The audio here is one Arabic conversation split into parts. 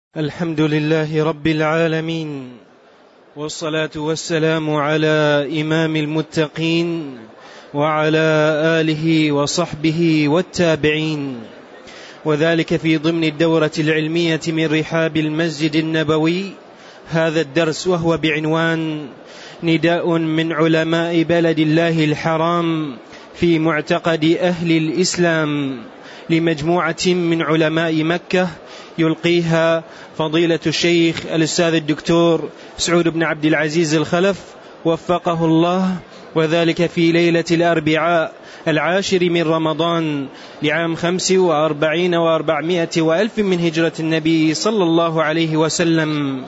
الحمد لله رب العالمين، والصلاة والسلام على إمام المتقين وعلى آله وصحبه والتابعين، وذلك في ضمن الدورة العلمية من رحاب المسجد النبوي. هذا الدرس وهو بعنوان نداء من علماء بلد الله الحرام في معتقد أهل الإسلام لمجموعة من علماء مكة، يلقيها فضيلة الشيخ الأستاذ الدكتور سعود بن عبد العزيز الخلف وفقه الله، وذلك في ليلة الأربعاء 10 من رمضان لعام 45 و400 وألف من هجرة النبي صلى الله عليه وسلم.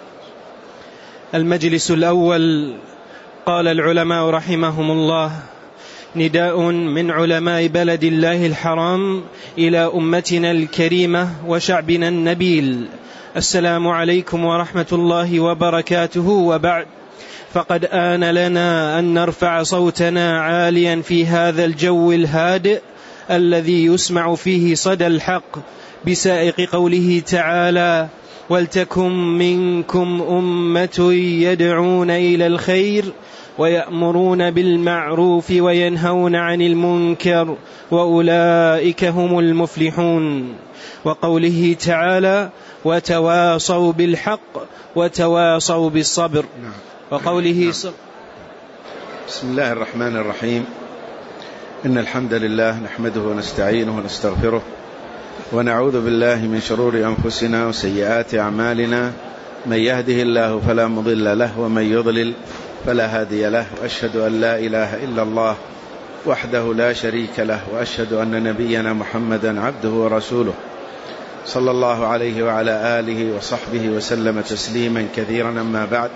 المجلس الأول. قال العلماء رحمهم الله: نداء من علماء بلد الله الحرام إلى أمتنا الكريمة وشعبنا النبيل. السلام عليكم ورحمة الله وبركاته، وبعد، فقد آن لنا أن نرفع صوتنا عاليا في هذا الجو الهادئ الذي يسمع فيه صدى الحق بسائق قوله تعالى: ولتكن منكم أمة يدعون إلى الخير ويأمرون بالمعروف وينهون عن المنكر وأولئك هم المفلحون. وقوله تعالى: وتواصوا بالحق وتواصوا بالصبر. وقوله بسم الله الرحمن الرحيم. إن الحمد لله نحمده ونستعينه ونستغفره ونعوذ بالله من شرور أنفسنا وسيئات أعمالنا، من يهده الله فلا مضل له ومن يضلل فلا هادي له، وأشهد أن لا إله إلا الله وحده لا شريك له، وأشهد أن نبينا محمدا عبده ورسوله صلى الله عليه وعلى آله وصحبه وسلم تسليما كثيرا. أما بعد،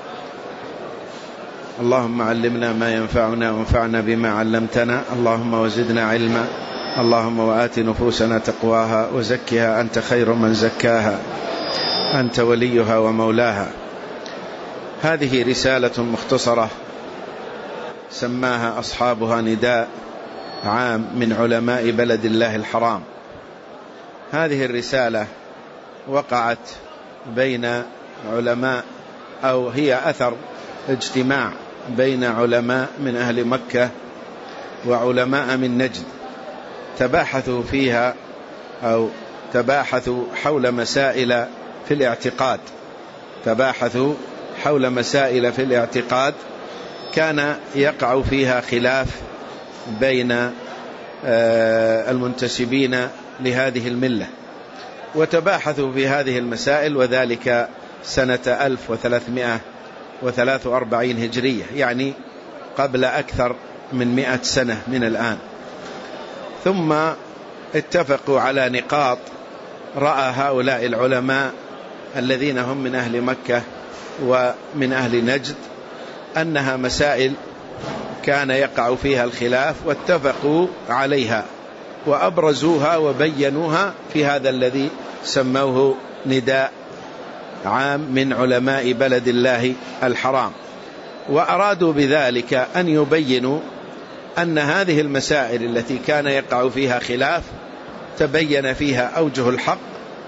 اللهم علمنا ما ينفعنا وانفعنا بما علمتنا، اللهم وزدنا علما، اللهم وآت نفوسنا تقواها وزكها أنت خير من زكاها، أنت وليها ومولاها. هذه رسالة مختصرة سماها أصحابها نداء عام من علماء بلد الله الحرام. هذه الرسالة وقعت بين علماء، أو هي أثر اجتماع بين علماء من أهل مكة وعلماء من نجد، تباحثوا فيها أو تباحثوا حول مسائل في الاعتقاد، تباحثوا حول مسائل في الاعتقاد كان يقع فيها خلاف بين المنتسبين لهذه الملة، وتباحثوا في هذه المسائل، وذلك سنة 1343 هجرية، يعني قبل أكثر من 100 سنة من الآن. ثم اتفقوا على نقاط رأى هؤلاء العلماء الذين هم من أهل مكة ومن أهل نجد أنها مسائل كان يقع فيها الخلاف، واتفقوا عليها وأبرزوها وبينوها في هذا الذي سموه نداء عام من علماء بلد الله الحرام. وأرادوا بذلك أن يبينوا أن هذه المسائل التي كان يقع فيها خلاف تبين فيها أوجه الحق،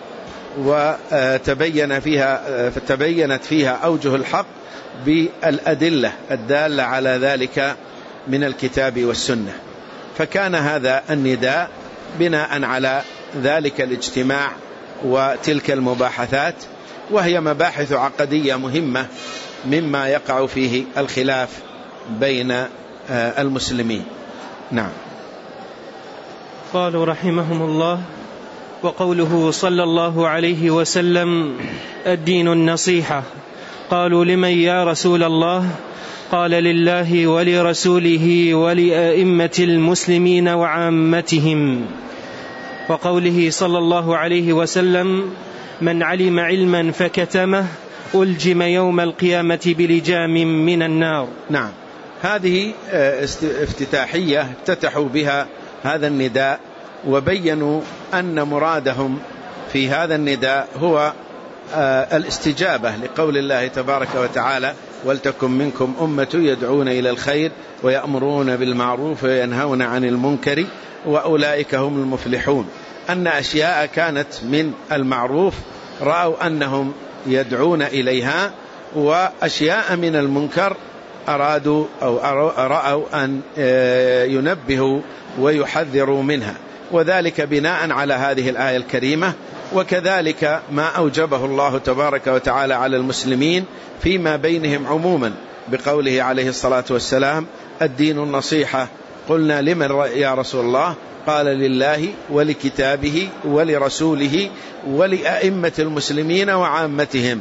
فتبينت فيها أوجه الحق بالأدلة الدالة على ذلك من الكتاب والسنة. فكان هذا النداء بناء على ذلك الاجتماع وتلك المباحثات، وهي مباحث عقدية مهمة مما يقع فيه الخلاف بين المسلمين. نعم. قالوا رحمهم الله: وقوله صلى الله عليه وسلم: الدين النصيحة. قالوا: لمن يا رسول الله؟ قال: لله ولرسوله ولأئمة المسلمين وعامتهم. وقوله صلى الله عليه وسلم: من علم علما فكتمه ألجم يوم القيامة بلجام من النار. نعم، هذه افتتاحية افتتحوا بها هذا النداء، وبينوا أن مرادهم في هذا النداء هو الاستجابة لقول الله تبارك وتعالى: ولتكن منكم أمة يدعون إلى الخير ويأمرون بالمعروف وينهون عن المنكر وأولئك هم المفلحون. أن أشياء كانت من المعروف رأوا أنهم يدعون إليها، وأشياء من المنكر أرادوا أو رأوا أن ينبهوا ويحذروا منها، وذلك بناء على هذه الآية الكريمة. وكذلك ما أوجبه الله تبارك وتعالى على المسلمين فيما بينهم عموما بقوله عليه الصلاة والسلام: الدين النصيحة. قلنا: لمن يا رسول الله؟ قال: لله ولكتابه ولرسوله ولأئمة المسلمين وعامتهم.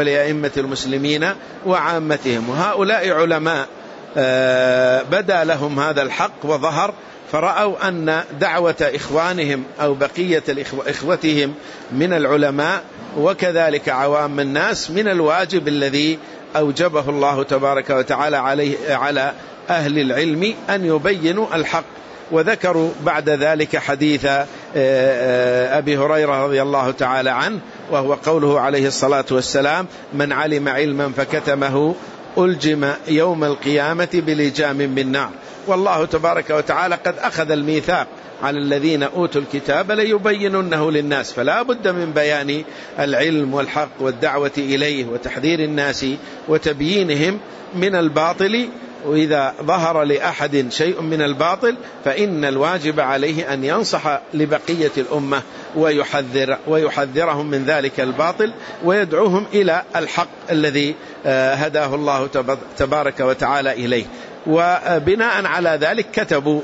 وهؤلاء علماء بدا لهم هذا الحق وظهر، فرأوا أن دعوة إخوانهم أو بقية إخوتهم من العلماء وكذلك عوام الناس من الواجب الذي أوجبه الله تبارك وتعالى على أهل العلم أن يبينوا الحق. وذكروا بعد ذلك حديث أبي هريرة رضي الله تعالى عنه، وهو قوله عليه الصلاة والسلام: من علم علما فكتمه ألجم يوم القيامة بلجام من نار. والله تبارك وتعالى قد أخذ الميثاق على الذين أوتوا الكتاب ليبيننه للناس، فلا بد من بيان العلم والحق والدعوة إليه وتحذير الناس وتبيينهم من الباطل. وإذا ظهر لأحد شيء من الباطل فإن الواجب عليه أن ينصح لبقية الأمة ويحذرهم من ذلك الباطل ويدعوهم إلى الحق الذي هداه الله تبارك وتعالى إليه. وبناء على ذلك كتبوا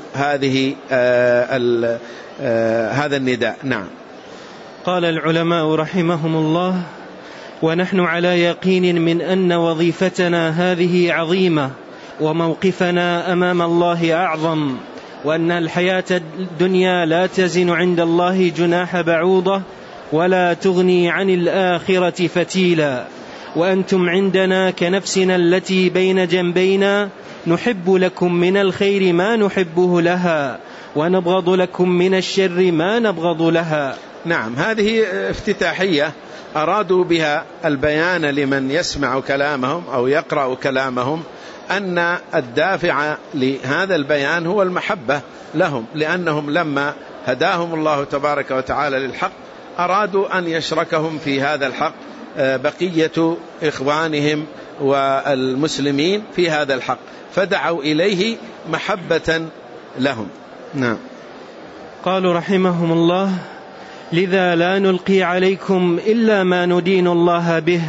هذا النداء. نعم. قال العلماء رحمهم الله: ونحن على يقين من أن وظيفتنا هذه عظيمة، وموقفنا أمام الله أعظم، وأن الحياة الدنيا لا تزن عند الله جناح بعوضة، ولا تغني عن الآخرة فتيلا، وأنتم عندنا كنفسنا التي بين جنبينا، نحب لكم من الخير ما نحبه لها، ونبغض لكم من الشر ما نبغض لها. نعم، هذه افتتاحية أرادوا بها البيان لمن يسمع كلامهم أو يقرأ كلامهم أن الدافع لهذا البيان هو المحبة لهم، لأنهم لما هداهم الله تبارك وتعالى للحق أرادوا أن يشركهم في هذا الحق بقية إخوانهم والمسلمين في هذا الحق، فدعوا إليه محبة لهم. نعم. قالوا رحمهم الله: لذا لا نلقي عليكم إلا ما ندين الله به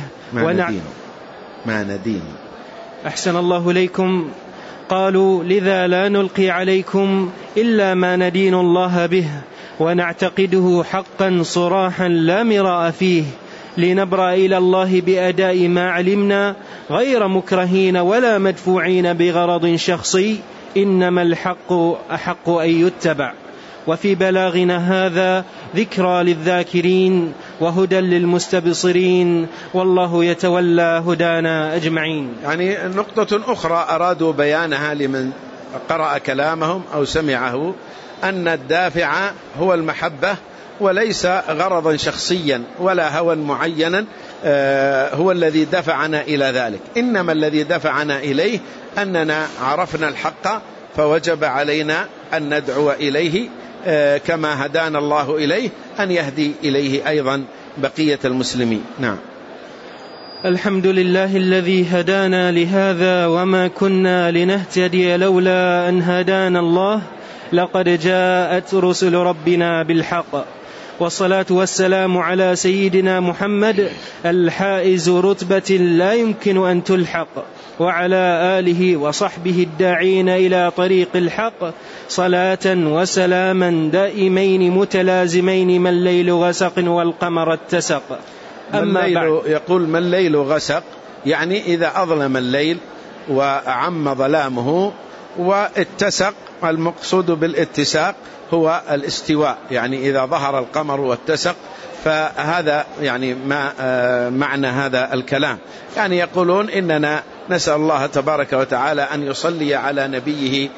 ما ندين. أحسن الله إليكم. قالوا: لذا لا نلقي عليكم إلا ما ندين الله به، ونعتقده حقا صراحا لا مراء فيه، لنبرأ إلى الله بأداء ما علمنا، غير مكرهين ولا مدفوعين بغرض شخصي، إنما الحق أحق أن يتبع. وفي بلاغنا هذا ذكرى للذاكرين وهدى للمستبصرين، والله يتولى هدانا أجمعين. يعني نقطة أخرى أرادوا بيانها لمن قرأ كلامهم أو سمعه، أن الدافع هو المحبة وليس غرضا شخصيا ولا هوى معينا هو الذي دفعنا إلى ذلك، إنما الذي دفعنا إليه أننا عرفنا الحق فوجب علينا أن ندعو إليه كما هدانا الله إليه، أن يهدي إليه أيضا بقية المسلمين. نعم. الحمد لله الذي هدانا لهذا وما كنا لنهتدي لولا أن هدانا الله، لقد جاءت رسل ربنا بالحق، والصلاة والسلام على سيدنا محمد الحائز رتبة لا يمكن أن تلحق، وعلى آله وصحبه الداعين إلى طريق الحق، صلاة وسلاما دائمين متلازمين، ما الليل غسق والقمر اتسق. يقول ما الليل غسق، يعني إذا أظلم الليل وعم ظلامه، واتسق المقصود بالاتساق هو الاستواء، يعني إذا ظهر القمر واتسق، فهذا يعني ما معنى هذا الكلام. يعني يقولون إننا نسأل الله تبارك وتعالى أن يصلي على نبيه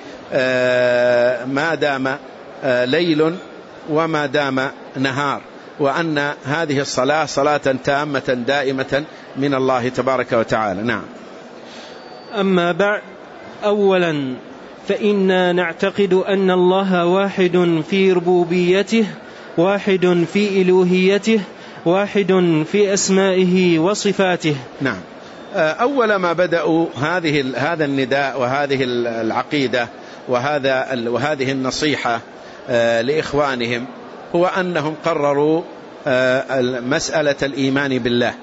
ما دام ليل وما دام نهار، وأن هذه الصلاة صلاة تامة دائمة من الله تبارك وتعالى. نعم. أما بعد، أولا فإنا نعتقد أن الله واحد في ربوبيته، واحد في إلوهيته، واحد في أسمائه وصفاته. نعم. أول ما بدأوا هذا النداء وهذه العقيدة وهذه النصيحة لإخوانهم هو أنهم قرروا مسألة الإيمان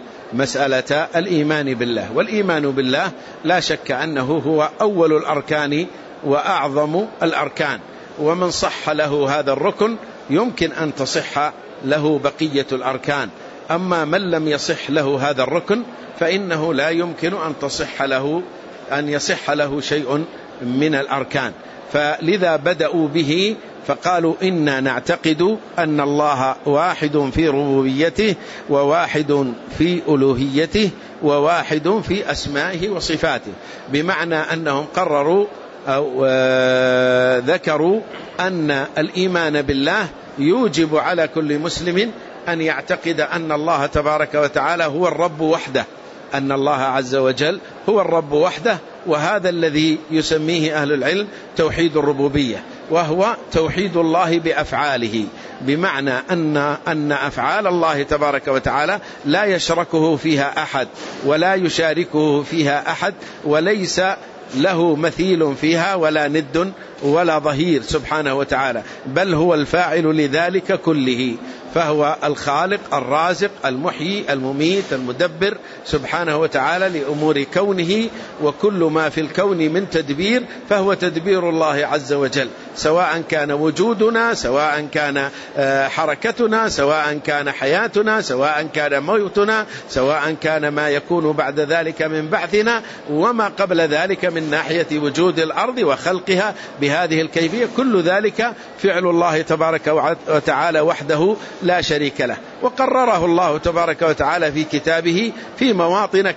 بالله، والإيمان بالله لا شك أنه هو أول الأركان وأعظم الأركان، ومن صح له هذا الركن يمكن أن تصح له بقية الأركان، أما من لم يصح له هذا الركن فإنه لا يمكن أن يصح له شيء من الأركان. فلذا بدأوا به فقالوا إنا نعتقد أن الله واحد في ربوبيته وواحد في ألوهيته وواحد في أسمائه وصفاته، بمعنى أنهم قرروا أو ذكروا أن الإيمان بالله يوجب على كل مسلم أن يعتقد أن الله تبارك وتعالى هو الرب وحده، أن الله عز وجل هو الرب وحده، وهذا الذي يسميه أهل العلم توحيد الربوبية، وهو توحيد الله بأفعاله، بمعنى أن أفعال الله تبارك وتعالى لا يشركه فيها أحد ولا يشاركه فيها أحد، وليس له مثيل فيها ولا ند ولا ظهير سبحانه وتعالى، بل هو الفاعل لذلك كله، فهو الخالق الرازق المحيي المميت المدبر سبحانه وتعالى لأمور كونه، وكل ما في الكون من تدبير فهو تدبير الله عز وجل، سواء كان وجودنا، سواء كان حركتنا، سواء كان حياتنا، سواء كان موتنا، سواء كان ما يكون بعد ذلك من بعثنا، وما قبل ذلك من ناحية وجود الأرض وخلقها بهذه الكيفية، كل ذلك فعل الله تبارك وتعالى وحده لا شريك له. وقرره الله تبارك وتعالى في كتابه في مواطن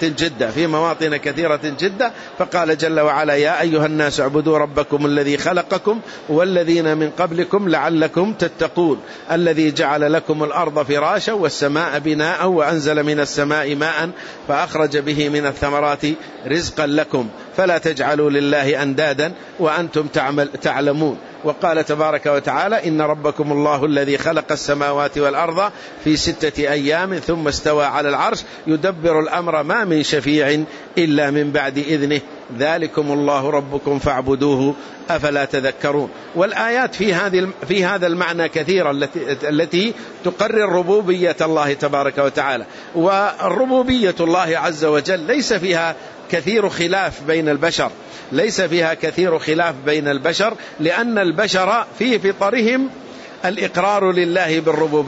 كثيرة جدا، فقال جل وعلا: يا أيها الناس اعبدوا ربكم الذي خلقكم والذين من قبلكم لعلكم تتقون، الذي جعل لكم الأرض فراشا والسماء بناء وأنزل من السماء ماء فأخرج به من الثمرات رزقا لكم فلا تجعلوا لله أندادا وأنتم تعلمون. وقال تبارك وتعالى: إن ربكم الله الذي خلق السماوات والأرض في 6 أيام ثم استوى على العرش يدبر الأمر ما من شفيع إلا من بعد إذنه ذلكم الله ربكم فاعبدوه أفلا تذكرون. والآيات في هذا المعنى كثيرة التي تقرر ربوبية الله تبارك وتعالى. والربوبية الله عز وجل ليس فيها كثير خلاف بين البشر، لأن البشر في فطرهم الإقرار لله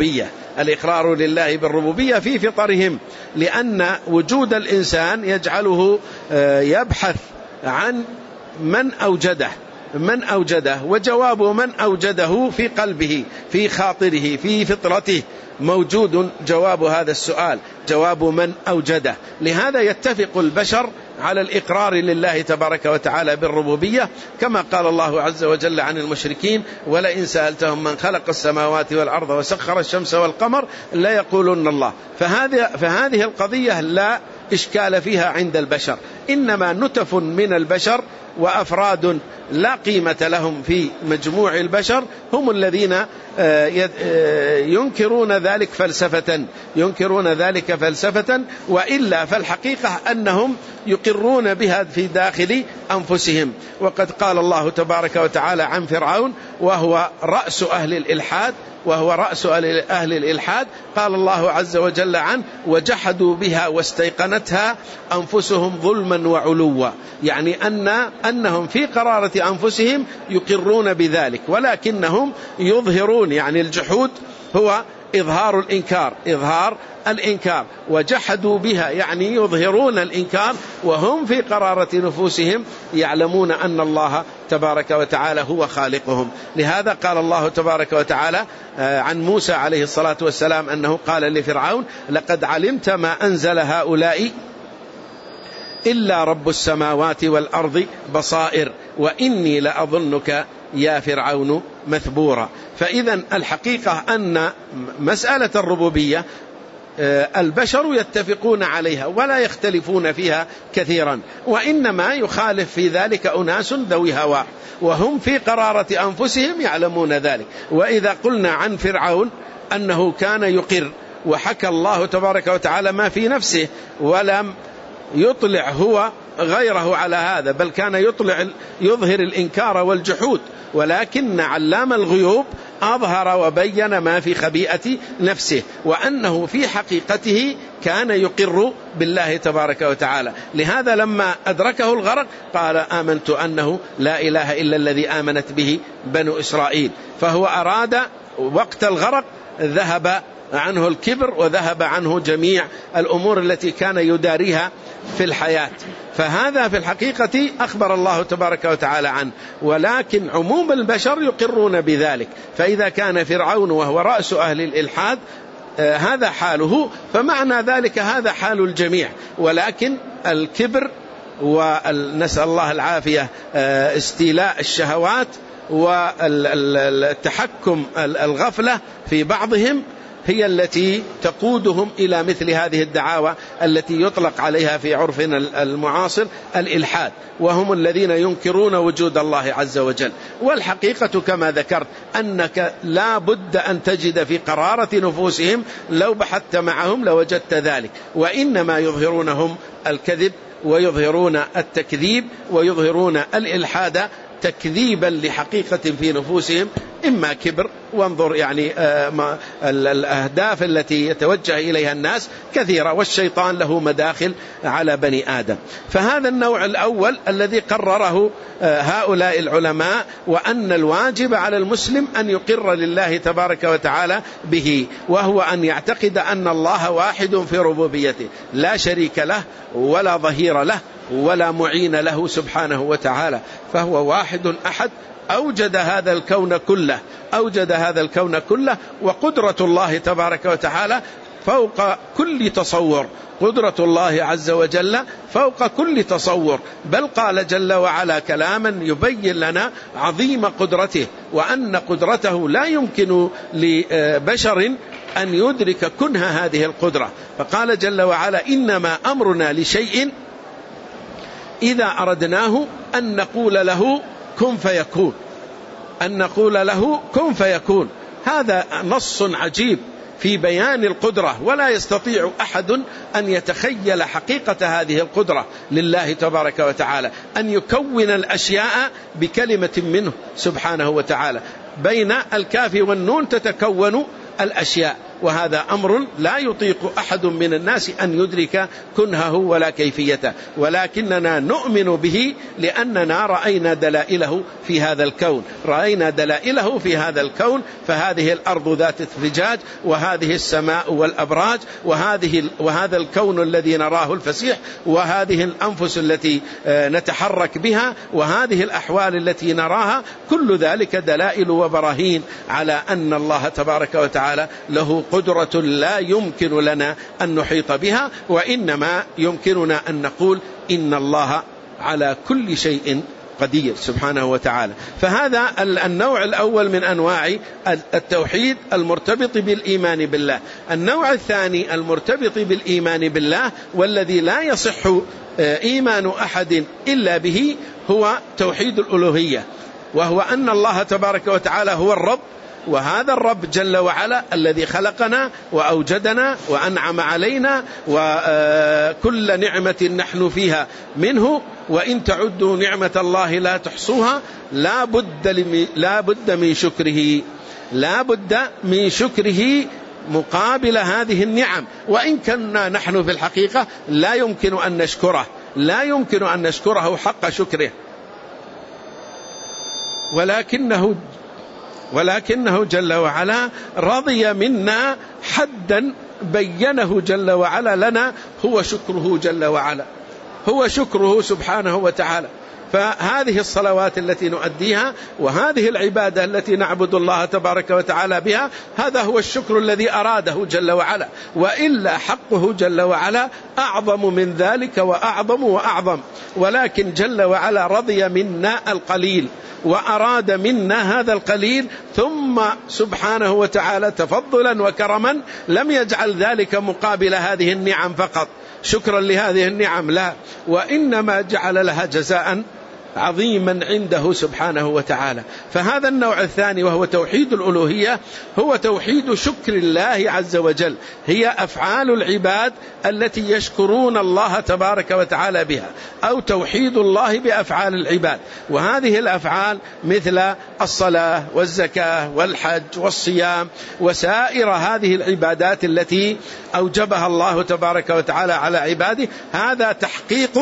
بالربوبية في فطرهم، لأن وجود الإنسان يجعله يبحث عن من أوجده، وجواب من أوجده في قلبه في خاطره في فطرته موجود جواب هذا السؤال، جواب من أوجده. لهذا يتفق البشر على الإقرار لله تبارك وتعالى بالربوبية، كما قال الله عز وجل عن المشركين: ولئن سألتهم من خلق السماوات والأرض وسخر الشمس والقمر لا يقولون الله. فهذه القضية لا إشكال فيها عند البشر، إنما نتف من البشر وأفراد لا قيمة لهم في مجموع البشر هم الذين ينكرون ذلك فلسفة، وإلا فالحقيقة أنهم يقرون بها في داخل أنفسهم. وقد قال الله تبارك وتعالى عن فرعون وهو رأس أهل الإلحاد، قال الله عز وجل عنه: وجحدوا بها واستيقنتها أنفسهم ظلما وعلوا، يعني أنهم في قرارة أنفسهم يقرون بذلك، ولكنهم يظهرون، يعني الجحود هو إظهار الإنكار، وجحدوا بها يعني يظهرون الإنكار، وهم في قرارة نفوسهم يعلمون أن الله تبارك وتعالى هو خالقهم. لهذا قال الله تبارك وتعالى عن موسى عليه الصلاة والسلام أنه قال لفرعون: لقد علمت ما أنزل هؤلاء إلا رب السماوات والأرض بصائر وإني لأظنك يا فرعون مثبورا. فإذا الحقيقة أن مسألة الربوبية البشر يتفقون عليها ولا يختلفون فيها كثيرا، وإنما يخالف في ذلك أناس ذوي هوى، وهم في قرارة أنفسهم يعلمون ذلك. وإذا قلنا عن فرعون أنه كان يقر وحكى الله تبارك وتعالى ما في نفسه، ولم يطلع هو غيره على هذا، بل كان يظهر الإنكار والجحود، ولكن علام الغيوب أظهر وبين ما في خبيئة نفسه، وأنه في حقيقته كان يقر بالله تبارك وتعالى. لهذا لما أدركه الغرق قال آمنت أنه لا إله إلا الذي آمنت به بنو إسرائيل. فهو أراد وقت الغرق ذهب عنه الكبر وذهب عنه جميع الأمور التي كان يداريها في الحياة. فهذا في الحقيقة أخبر الله تبارك وتعالى عنه، ولكن عموم البشر يقرون بذلك. فإذا كان فرعون وهو رأس أهل الإلحاد هذا حاله، فمعنى ذلك هذا حال الجميع. ولكن الكبر ونسأل الله العافية استيلاء الشهوات والتحكم الغفلة في بعضهم هي التي تقودهم إلى مثل هذه الدعاوى التي يطلق عليها في عرفنا المعاصر الإلحاد، وهم الذين ينكرون وجود الله عز وجل. والحقيقة كما ذكرت أنك لا بد أن تجد في قرارة نفوسهم لو بحثت معهم لوجدت ذلك، وإنما يظهرونهم الكذب ويظهرون التكذيب ويظهرون الإلحاد تكذيبا لحقيقة في نفوسهم، إما كبر. وانظر يعني الأهداف التي يتوجه إليها الناس كثيرة، والشيطان له مداخل على بني آدم. فهذا النوع الأول الذي قرره هؤلاء العلماء، وأن الواجب على المسلم أن يقر لله تبارك وتعالى به، وهو أن يعتقد أن الله واحد في ربوبيته لا شريك له ولا ظهير له ولا معين له سبحانه وتعالى، فهو واحد أحد أوجد هذا الكون كله، أوجد هذا الكون كله. وقدرة الله تبارك وتعالى فوق كل تصور، قدرة الله عز وجل فوق كل تصور. بل قال جل وعلا كلاما يبين لنا عظيم قدرته، وأن قدرته لا يمكن لبشر أن يدرك كنه هذه القدرة. فقال جل وعلا إنما أمرنا لشيء إذا أردناه أن نقول له كن فيكون، أن نقول له كن فيكون. هذا نص عجيب في بيان القدرة، ولا يستطيع أحد أن يتخيل حقيقة هذه القدرة لله تبارك وتعالى، أن يكون الأشياء بكلمة منه سبحانه وتعالى. بين الكاف والنون تتكون الأشياء، وهذا أمر لا يطيق أحد من الناس أن يدرك كنهه ولا كيفيته، ولكننا نؤمن به لأننا رأينا دلائله في هذا الكون، رأينا دلائله في هذا الكون. فهذه الأرض ذات الفجاج، وهذه السماء والأبراج، وهذا الكون الذي نراه الفسيح، وهذه الأنفس التي نتحرك بها، وهذه الأحوال التي نراها، كل ذلك دلائل وبراهين على أن الله تبارك وتعالى له قدرة لا يمكن لنا أن نحيط بها، وإنما يمكننا أن نقول إن الله على كل شيء قدير سبحانه وتعالى. فهذا النوع الأول من أنواع التوحيد المرتبط بالإيمان بالله. النوع الثاني المرتبط بالإيمان بالله والذي لا يصح إيمان أحد إلا به هو توحيد الألوهية، وهو أن الله تبارك وتعالى هو الرب، وهذا الرب جل وعلا الذي خلقنا وأوجدنا وأنعم علينا، وكل نعمة نحن فيها منه، وإن تعدوا نعمة الله لا تحصوها. لا بد من شكره، لا بد من شكره مقابل هذه النعم. وإن كنا نحن في الحقيقة لا يمكن أن نشكره، لا يمكن أن نشكره حق شكره، ولكنه جل وعلا رضي منا حدا بينه جل وعلا لنا، هو شكره جل وعلا، هو شكره سبحانه وتعالى. فهذه الصلوات التي نؤديها وهذه العبادة التي نعبد الله تبارك وتعالى بها، هذا هو الشكر الذي أراده جل وعلا، وإلا حقه جل وعلا أعظم من ذلك وأعظم وأعظم. ولكن جل وعلا رضي منا القليل وأراد منا هذا القليل، ثم سبحانه وتعالى تفضلا وكرما لم يجعل ذلك مقابل هذه النعم فقط شكرا لهذه النعم، لا، وإنما جعل لها جزاء عظيما عنده سبحانه وتعالى. فهذا النوع الثاني وهو توحيد الألوهية هو توحيد شكر الله عز وجل، هي أفعال العباد التي يشكرون الله تبارك وتعالى بها، أو توحيد الله بأفعال العباد. وهذه الأفعال مثل الصلاة والزكاة والحج والصيام وسائر هذه العبادات التي أوجبها الله تبارك وتعالى على عباده، هذا تحقيق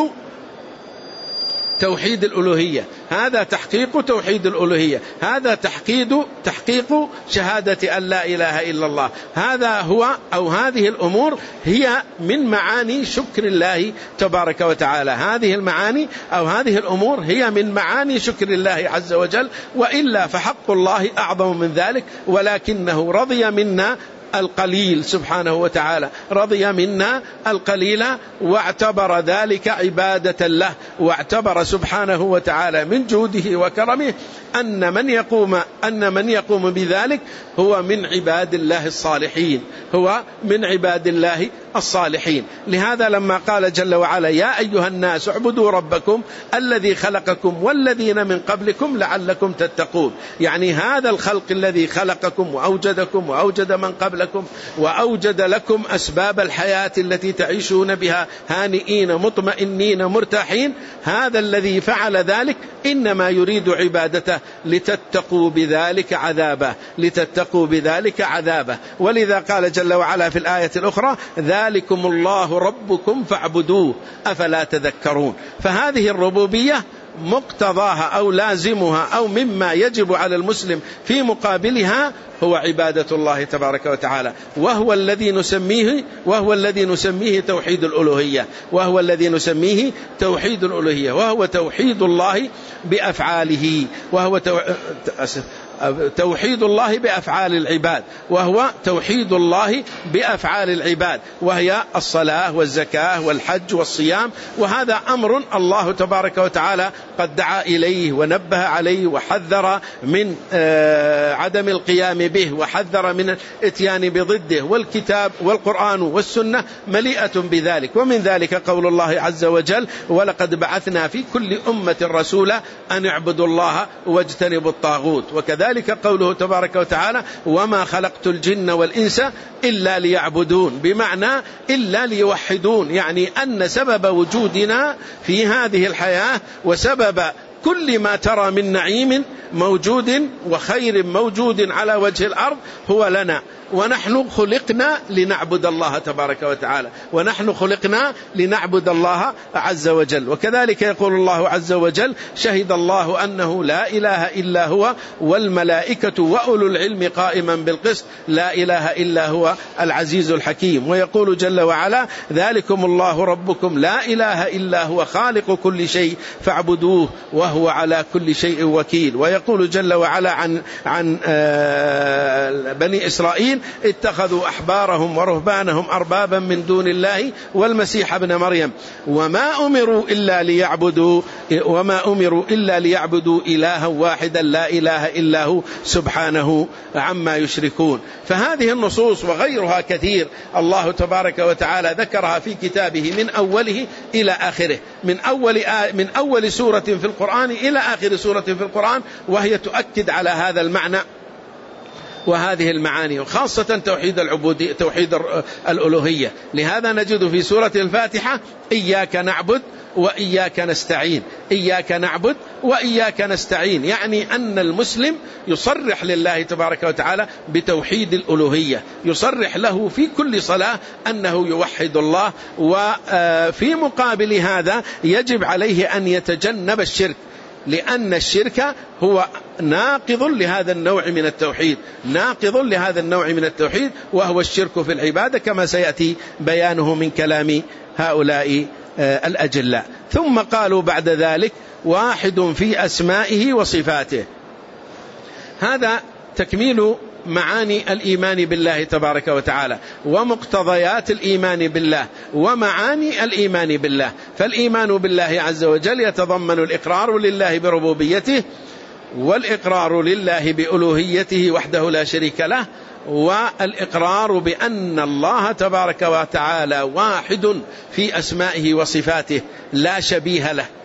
توحيد الألوهية، هذا تحقيق توحيد الألوهية، هذا تحقيق شهادة أن لا إله إلا الله. هذا هو أو هذه الأمور هي من معاني شكر الله تبارك وتعالى، هذه المعاني أو هذه الأمور هي من معاني شكر الله عز وجل، وإلا فحق الله أعظم من ذلك، ولكنه رضي منا القليل سبحانه وتعالى، رضي منا القليل واعتبر ذلك عبادة له، واعتبر سبحانه وتعالى من جوده وكرمه أن من يقوم بذلك هو من عباد الله الصالحين، هو من عباد الله الصالحين. لهذا لما قال جل وعلا يا أيها الناس اعبدوا ربكم الذي خلقكم والذين من قبلكم لعلكم تتقون، يعني هذا الخلق الذي خلقكم وأوجدكم وأوجد من قبلكم وأوجد لكم أسباب الحياة التي تعيشون بها هانئين مطمئنين مرتاحين، هذا الذي فعل ذلك إنما يريد عبادته لتتقوا بذلك عذابه. ولذا قال جل وعلا في الآية الأخرى ذلكم الله ربكم فاعبدوه أفلا تذكرون. فهذه الربوبية مقتضاها أو لازمها أو مما يجب على المسلم في مقابلها هو عبادة الله تبارك وتعالى، وهو الذي نسميه توحيد الألوهية، وهو توحيد الله بأفعاله، توحيد الله بأفعال العباد، وهو توحيد الله بأفعال العباد، وهي الصلاة والزكاة والحج والصيام. وهذا أمر الله تبارك وتعالى قد دعا إليه ونبه عليه وحذر من عدم القيام به، وحذر من الاتيان بضده، والكتاب والقرآن والسنة مليئة بذلك. ومن ذلك قول الله عز وجل ولقد بعثنا في كل أمة رسولا أن اعبدوا الله واجتنبوا الطاغوت. وكذلك قوله تبارك وتعالى وما خلقت الجن والإنس إلا ليعبدون، بمعنى إلا ليوحدون، يعني أن سبب وجودنا في هذه الحياة وسبب كل ما ترى من نعيم موجود وخير موجود على وجه الأرض هو لنا، ونحن خلقنا لنعبد الله تبارك وتعالى، ونحن خلقنا لنعبد الله عز وجل. وكذلك يقول الله عز وجل شهد الله أنه لا إله إلا هو والملائكة وأولو العلم قائما بالقسط لا إله إلا هو العزيز الحكيم. ويقول جل وعلا ذلكم الله ربكم لا إله إلا هو خالق كل شيء فاعبدوه وهو على كل شيء وكيل. ويقول جل وعلا عن بني إسرائيل اتخذوا أحبارهم ورهبانهم أربابا من دون الله والمسيح ابن مريم وما أمروا إلا ليعبدوا إلها واحدا لا إله إلا هو سبحانه عما يشركون. فهذه النصوص وغيرها كثير الله تبارك وتعالى ذكرها في كتابه من أوله إلى آخره، من أول سورة في القرآن إلى آخر سورة في القرآن، وهي تؤكد على هذا المعنى وهذه المعاني، وخاصة توحيد الألوهية. لهذا نجد في سورة الفاتحة إياك نعبد وإياك نستعين، إياك نعبد وإياك نستعين، يعني أن المسلم يصرح لله تبارك وتعالى بتوحيد الألوهية، يصرح له في كل صلاة أنه يوحد الله. وفي مقابل هذا يجب عليه أن يتجنب الشرك، لأن الشرك هو ناقض لهذا النوع من التوحيد، وهو الشرك في العبادة كما سيأتي بيانه من كلام هؤلاء الأجلاء. ثم قالوا بعد ذلك واحد في أسمائه وصفاته. هذا تكميل معاني الإيمان بالله تبارك وتعالى ومقتضيات الإيمان بالله ومعاني الإيمان بالله. فالإيمان بالله عز وجل يتضمن الإقرار لله بربوبيته، والإقرار لله بألوهيته وحده لا شريك له، والإقرار بأن الله تبارك وتعالى واحد في أسمائه وصفاته لا شبيه له،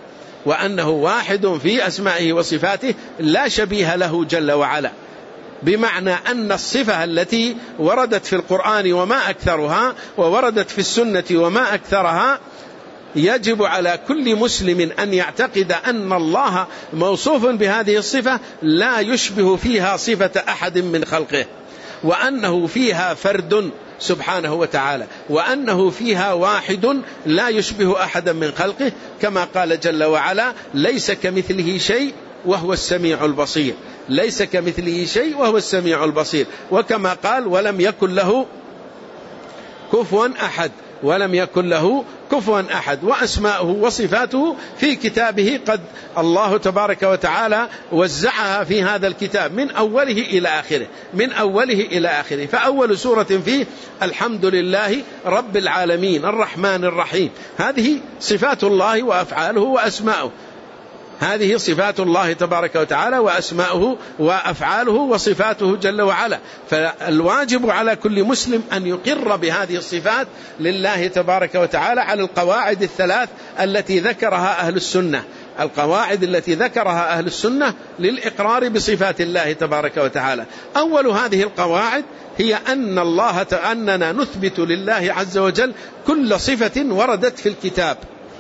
وأنه واحد في أسمائه وصفاته لا شبيه له جل وعلا، بمعنى أن الصفة التي وردت في القرآن وما أكثرها ووردت في السنة وما أكثرها يجب على كل مسلم أن يعتقد أن الله موصوف بهذه الصفة لا يشبه فيها صفة أحد من خلقه، وأنه فيها فرد سبحانه وتعالى، وأنه فيها واحد لا يشبه أحدا من خلقه، كما قال جل وعلا: ليس كمثله شيء وهو السميع البصير. ليس كمثله شيء وهو السميع البصير. وكما قال: ولم يكن له كفوا أحد. ولم يكن له كفوا أحد. وأسماؤه وصفاته في كتابه قد الله تبارك وتعالى وزعها في هذا الكتاب من أوله إلى آخره، من أوله إلى آخره. فأول سورة فيه: الحمد لله رب العالمين الرحمن الرحيم. هذه صفات الله وأفعاله وأسماؤه، هذه صفات الله تبارك وتعالى وأسماؤه وأفعاله وصفاته جل وعلا. فالواجب على كل مسلم أن يقر بهذه الصفات لله تبارك وتعالى على القواعد الثلاث التي ذكرها أهل السنة. القواعد التي ذكرها أهل السنة للإقرار بصفات الله تبارك وتعالى. أول هذه القواعد هي أننا نثبت لله عز وجل كل صفة وردت في الكتاب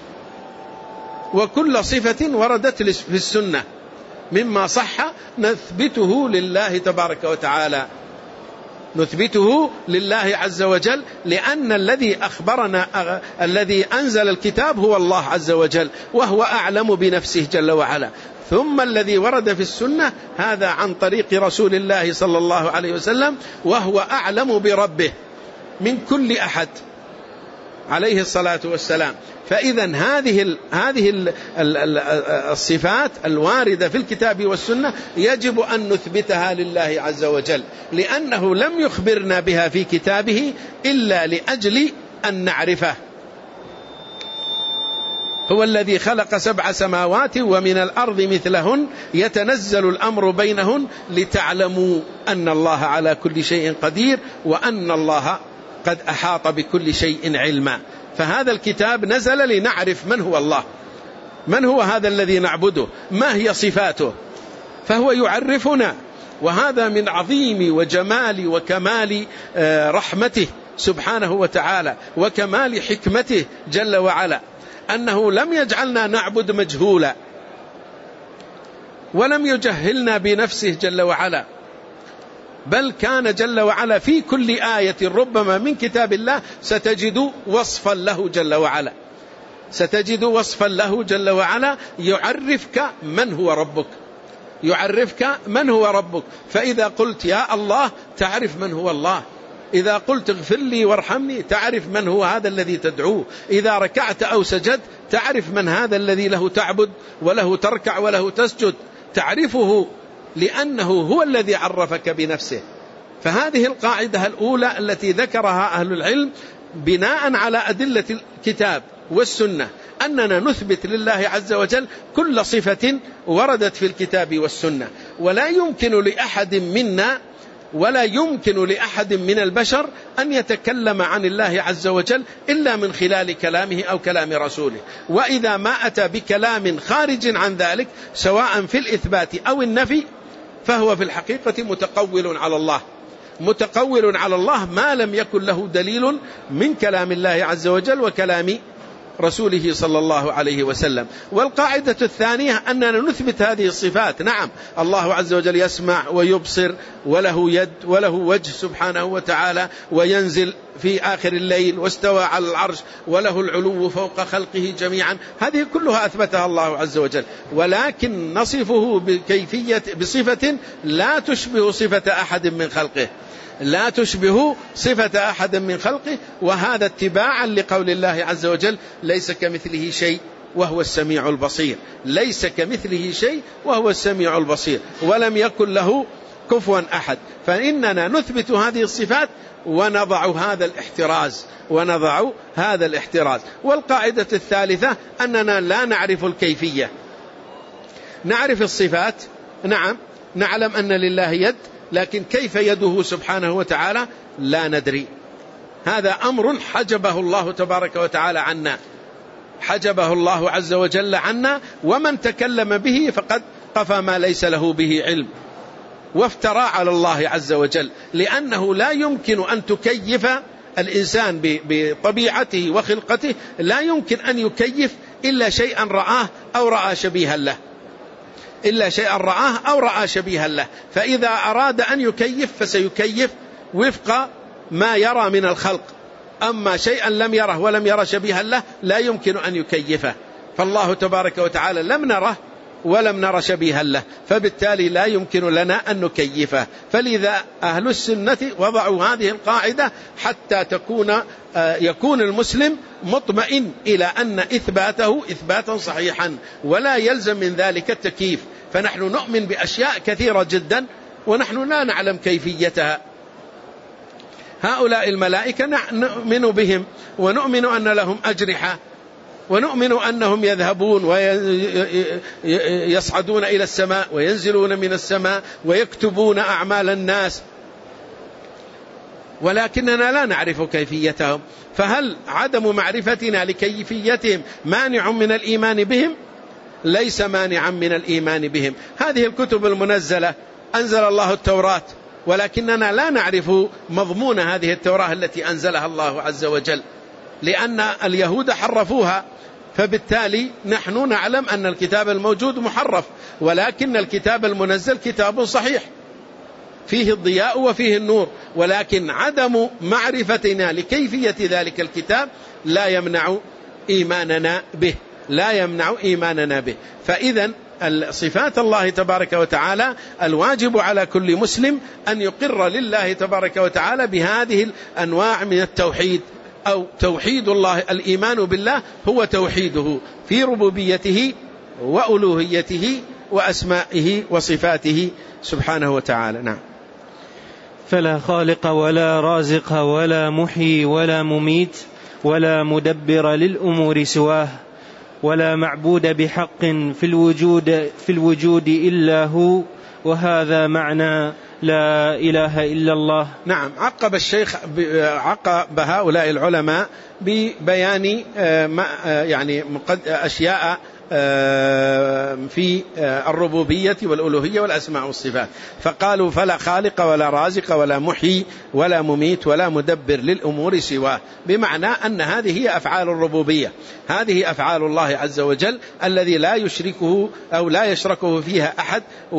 وكل صفة وردت في السنة مما صح نثبته لله تبارك وتعالى، نثبته لله عز وجل، لأن الذي أخبرنا الذي أنزل الكتاب هو الله عز وجل، وهو أعلم بنفسه جل وعلا. ثم الذي ورد في السنة هذا عن طريق رسول الله صلى الله عليه وسلم، وهو أعلم بربه من كل أحد عليه الصلاة والسلام. فإذا هذه الصفات الواردة في الكتاب والسنة يجب أن نثبتها لله عز وجل، لأنه لم يخبرنا بها في كتابه إلا لأجل أن نعرفه. هو الذي خلق 7 سماوات ومن الأرض مثلهن يتنزل الأمر بينهن لتعلموا أن الله على كل شيء قدير وأن الله قد أحاط بكل شيء علما. فهذا الكتاب نزل لنعرف من هو الله، من هو هذا الذي نعبده، ما هي صفاته، فهو يعرفنا. وهذا من عظيم وجمال وكمال رحمته سبحانه وتعالى وكمال حكمته جل وعلا، أنه لم يجعلنا نعبد مجهولا، ولم يجهلنا بنفسه جل وعلا، بل كان جل وعلا في كل آية ربما من كتاب الله ستجد وصفا له جل وعلا، ستجد وصفا له جل وعلا يعرفك من هو ربك، يعرفك من هو ربك. فإذا قلت يا الله تعرف من هو الله، إذا قلت اغفر لي وارحمني تعرف من هو هذا الذي تدعوه، إذا ركعت أو سجدت تعرف من هذا الذي له تعبد وله تركع وله تسجد، تعرفه لأنه هو الذي عرفك بنفسه. فهذه القاعدة الأولى التي ذكرها أهل العلم بناء على أدلة الكتاب والسنة، أننا نثبت لله عز وجل كل صفة وردت في الكتاب والسنة. ولا يمكن لأحد منا ولا يمكن لأحد من البشر أن يتكلم عن الله عز وجل إلا من خلال كلامه أو كلام رسوله. وإذا ما أتى بكلام خارج عن ذلك سواء في الإثبات أو النفي فهو في الحقيقة متقول على الله، متقول على الله ما لم يكن له دليل من كلام الله عز وجل وكلام رسوله صلى الله عليه وسلم. والقاعدة الثانية أننا نثبت هذه الصفات. نعم، الله عز وجل يسمع ويبصر وله يد وله وجه سبحانه وتعالى، وينزل في آخر الليل واستوى على العرش وله العلو فوق خلقه جميعا، هذه كلها أثبتها الله عز وجل، ولكن نصفه بصفة لا تشبه صفة أحد من خلقه، لا تشبه صفة أحد من خلقه. وهذا اتباعا لقول الله عز وجل ليس كمثله شيء وهو السميع البصير، ليس كمثله شيء وهو السميع البصير، ولم يكن له كفوا أحد. فإننا نثبت هذه الصفات ونضع هذا الاحتراز. والقاعدة الثالثة أننا لا نعرف الكيفية، نعرف الصفات، نعم نعلم أن لله يد، لكن كيف يده سبحانه وتعالى لا ندري. هذا أمر حجبه الله تبارك وتعالى عنا، حجبه الله عز وجل عنا، ومن تكلم به فقد قفى ما ليس له به علم وافترى على الله عز وجل، لأنه لا يمكن أن تكيف الإنسان بطبيعته وخلقته، لا يمكن أن يكيف إلا شيئا رآه أو رأى شبيها له، إلا شيئا رآه أو رأى شبيها له. فإذا أراد أن يكيف فسيكيف وفق ما يرى من الخلق، أما شيئا لم يره ولم يرى شبيها له لا يمكن أن يكيفه. فالله تبارك وتعالى لم نره ولم نرى شبيها له، فبالتالي لا يمكن لنا أن نكيفه. فلذا أهل السنة وضعوا هذه القاعدة حتى يكون المسلم مطمئن إلى أن إثباته إثباتا صحيحا، ولا يلزم من ذلك التكييف. فنحن نؤمن بأشياء كثيرة جدا ونحن لا نعلم كيفيتها. هؤلاء الملائكة نؤمن بهم ونؤمن أن لهم أجنحة، ونؤمن أنهم يذهبون ويصعدون إلى السماء وينزلون من السماء ويكتبون أعمال الناس، ولكننا لا نعرف كيفيتهم. فهل عدم معرفتنا لكيفيتهم مانع من الإيمان بهم؟ ليس مانعا من الإيمان بهم. هذه الكتب المنزلة أنزل الله التوراة، ولكننا لا نعرف مضمون هذه التوراة التي أنزلها الله عز وجل، لأن اليهود حرفوها، فبالتالي نحن نعلم أن الكتاب الموجود محرف، ولكن الكتاب المنزل كتاب صحيح فيه الضياء وفيه النور. ولكن عدم معرفتنا لكيفية ذلك الكتاب لا يمنع إيماننا به، لا يمنع إيماننا به. فإذا صفات الله تبارك وتعالى الواجب على كل مسلم أن يقر لله تبارك وتعالى بهذه الأنواع من التوحيد، أو توحيد الله. الإيمان بالله هو توحيده في ربوبيته وألوهيته وأسمائه وصفاته سبحانه وتعالى. نعم. فلا خالق ولا رازق ولا محيي ولا مميت ولا مدبر للأمور سواه، ولا معبود بحق في الوجود إلا هو، وهذا معنى لا إله إلا الله. نعم. عقب الشيخ عقب هؤلاء العلماء ببيان يعني أشياء في الربوبية والألوهية والأسماء والصفات، فقالوا فلا خالق ولا رازق ولا محيي ولا مميت ولا مدبر للأمور سواه، بمعنى أن هذه هي أفعال الربوبية، هذه أفعال الله عز وجل الذي لا يشركه أو لا يشركه فيها أحد،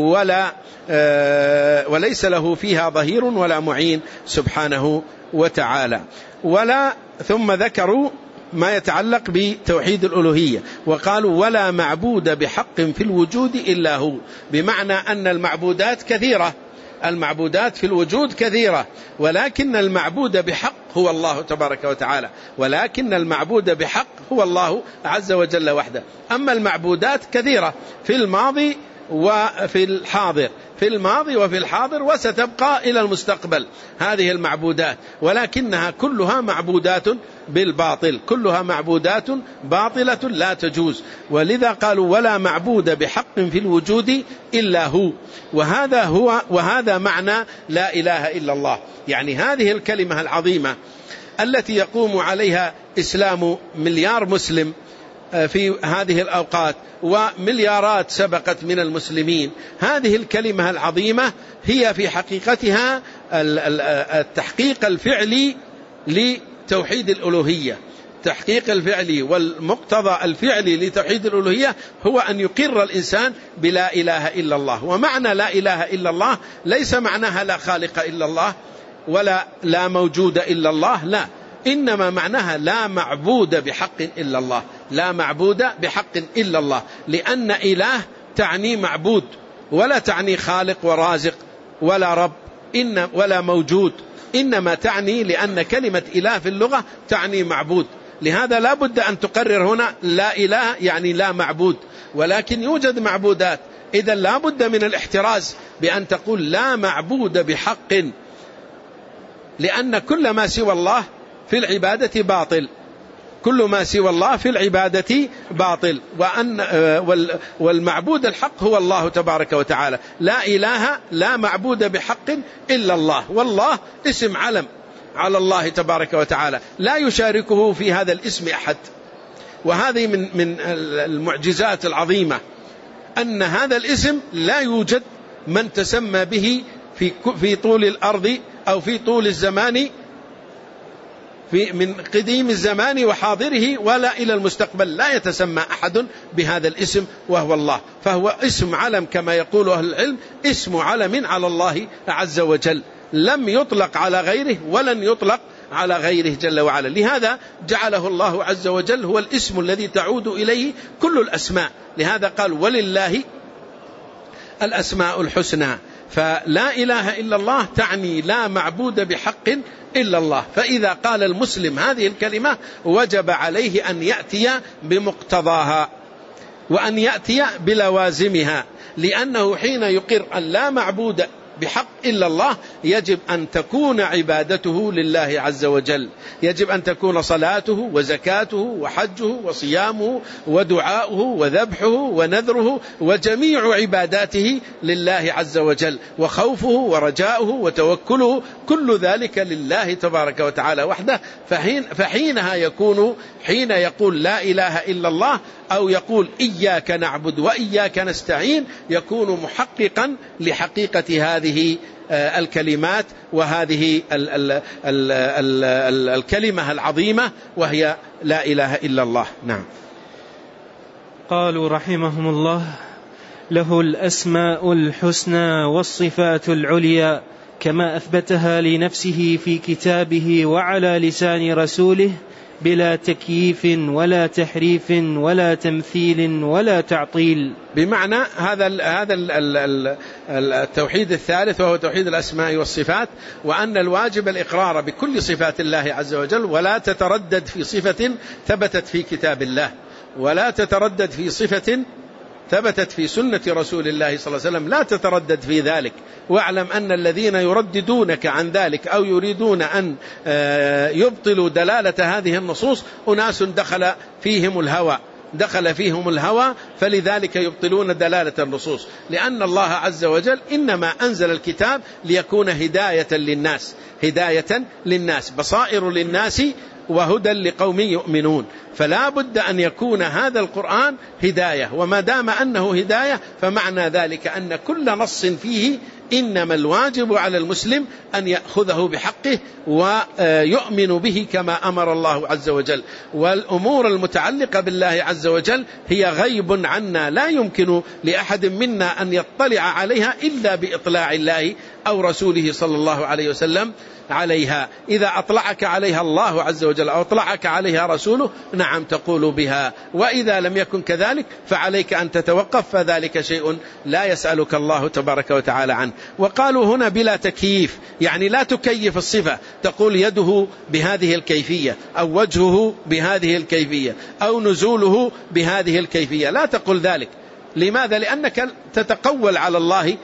وليس له فيها ظهير ولا معين سبحانه وتعالى. ثم ذكروا ما يتعلق بتوحيد الألوهية، وقالوا ولا معبود بحق في الوجود إلا هو، بمعنى أن المعبودات كثيرة، المعبودات في الوجود كثيرة، ولكن المعبود بحق هو الله تبارك وتعالى، ولكن المعبود بحق هو الله عز وجل وحده. أما المعبودات كثيرة في الماضي وفي الحاضر، في الماضي وفي الحاضر وستبقى إلى المستقبل هذه المعبودات، ولكنها كلها معبودات بالباطل، كلها معبودات باطلة لا تجوز. ولذا قالوا ولا معبود بحق في الوجود إلا هو، وهذا معنى لا إله إلا الله. يعني هذه الكلمة العظيمة التي يقوم عليها إسلام مليار مسلم في هذه الأوقات ومليارات سبقت من المسلمين، هذه الكلمة العظيمة هي في حقيقتها التحقيق الفعلي لتوحيد الألوهية. التحقيق الفعلي والمقتضى الفعلي لتوحيد الألوهية هو أن يقر الإنسان بلا إله إلا الله. ومعنى لا إله إلا الله ليس معناها لا خالق إلا الله ولا لا موجود إلا الله، لا، إنما معناها لا معبود بحق إلا الله، لا معبود بحق إلا الله، لأن إله تعني معبود ولا تعني خالق ورازق ولا رب ولا موجود، إنما تعني، لأن كلمة إله في اللغة تعني معبود. لهذا لا بد أن تقرر هنا لا إله يعني لا معبود، ولكن يوجد معبودات، إذا لا بد من الاحتراز بأن تقول لا معبود بحق، لأن كل ما سوى الله في العبادة باطل، كل ما سوى الله في العبادة باطل، والمعبود الحق هو الله تبارك وتعالى. لا إله لا معبود بحق إلا الله، والله اسم علم على الله تبارك وتعالى لا يشاركه في هذا الاسم أحد، وهذه من المعجزات العظيمة أن هذا الاسم لا يوجد من تسمى به في طول الأرض أو في طول الزمان، من قديم الزمان وحاضره ولا إلى المستقبل، لا يتسمى أحد بهذا الاسم وهو الله. فهو اسم علم كما يقول أهل العلم، اسم علم على الله عز وجل، لم يطلق على غيره ولن يطلق على غيره جل وعلا. لهذا جعله الله عز وجل هو الاسم الذي تعود إليه كل الأسماء. لهذا قال ولله الأسماء الحسنى. فلا إله إلا الله تعني لا معبود بحق إلا الله. فإذا قال المسلم هذه الكلمة وجب عليه أن يأتي بمقتضاها وأن يأتي بلوازمها، لأنه حين يقر أن لا معبود بحق إلا الله يجب أن تكون عبادته لله عز وجل، يجب أن تكون صلاته وزكاته وحجه وصيامه ودعاؤه وذبحه ونذره وجميع عباداته لله عز وجل، وخوفه ورجاؤه وتوكله كل ذلك لله تبارك وتعالى وحده. فحينها يكون حين يقول لا إله إلا الله أو يقول إياك نعبد وإياك نستعين يكون محققا لحقيقة هذه الكلمات وهذه الكلمة العظيمة وهي لا إله إلا الله. نعم. قالوا رحمهم الله له الأسماء الحسنى والصفات العليا كما أثبتها لنفسه في كتابه وعلى لسان رسوله بلا تكييف ولا تحريف ولا تمثيل ولا تعطيل. بمعنى هذا التوحيد الثالث وهو توحيد الأسماء والصفات، وأن الواجب الإقرار بكل صفات الله عز وجل ولا تتردد في صفة ثبتت في كتاب الله، ولا تتردد في صفة ثبتت في سنة رسول الله صلى الله عليه وسلم، لا تتردد في ذلك. واعلم أن الذين يرددونك عن ذلك أو يريدون أن يبطلوا دلالة هذه النصوص أناس دخل فيهم الهوى فلذلك يبطلون دلالة النصوص، لأن الله عز وجل إنما أنزل الكتاب ليكون هداية للناس بصائر للناس وهدى لقوم يؤمنون. فلا بد أن يكون هذا القرآن هداية، وما دام أنه هداية فمعنى ذلك أن كل نص فيه إنما الواجب على المسلم أن يأخذه بحقه ويؤمن به كما أمر الله عز وجل. والأمور المتعلقة بالله عز وجل هي غيب عنا، لا يمكن لأحد منا أن يطلع عليها إلا بإطلاع الله أو رسوله صلى الله عليه وسلم عليها. إذا أطلعك عليها الله عز وجل أو أطلعك عليها رسوله نعم تقول بها، وإذا لم يكن كذلك فعليك أن تتوقف، فذلك شيء لا يسألك الله تبارك وتعالى عنه. وقالوا هنا بلا تكييف، يعني لا تكيف الصفة، تقول يده بهذه الكيفية أو وجهه بهذه الكيفية أو نزوله بهذه الكيفية، لا تقول ذلك. لماذا؟ لأنك تتقول على الله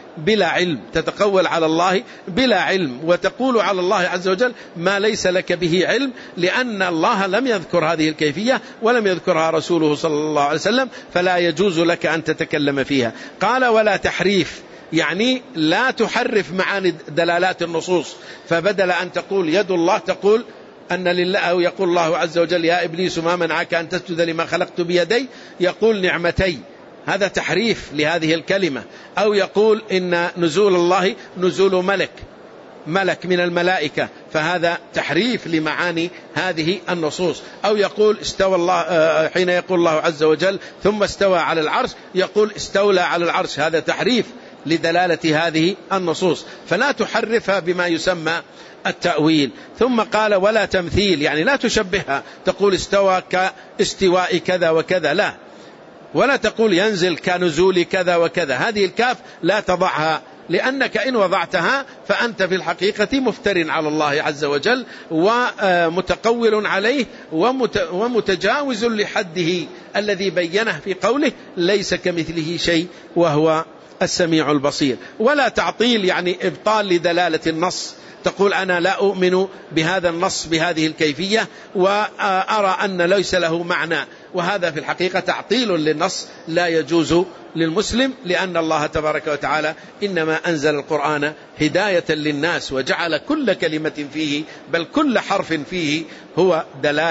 بلا علم وتقول على الله عز وجل ما ليس لك به علم، لأن الله لم يذكر هذه الكيفية ولم يذكرها رسوله صلى الله عليه وسلم، فلا يجوز لك أن تتكلم فيها. قال ولا تحريف، يعني لا تحرف معاني دلالات النصوص، فبدل أن تقول يد الله تقول أن لله، أو يقول الله عز وجل يا إبليس ما منعك أن تسجد لما خلقت بيدي، يقول نعمتي، هذا تحريف لهذه الكلمة. أو يقول إن نزول الله نزول ملك من الملائكة، فهذا تحريف لمعاني هذه النصوص. أو يقول استوى الله، حين يقول الله عز وجل ثم استوى على العرش يقول استولى على العرش، هذا تحريف لدلالة هذه النصوص، فلا تحرفها بما يسمى التأويل. ثم قال ولا تمثيل، يعني لا تشبهها تقول استوى كاستواء كذا وكذا، لا، ولا تقول ينزل كنزول كذا وكذا، هذه الكاف لا تضعها، لأنك إن وضعتها فأنت في الحقيقة مفتر على الله عز وجل ومتقول عليه ومتجاوز لحده الذي بينه في قوله ليس كمثله شيء وهو السميع البصير. ولا تعطيل، يعني إبطال لدلالة النص، تقول أنا لا أؤمن بهذا النص بهذه الكيفية وأرى أن ليس له معنى، وهذا في الحقيقة تعطيل للنص لا يجوز للمسلم، لأن الله تبارك وتعالى إنما أنزل القرآن هداية للناس، وجعل كل كلمة فيه بل كل حرف فيه هو دلالة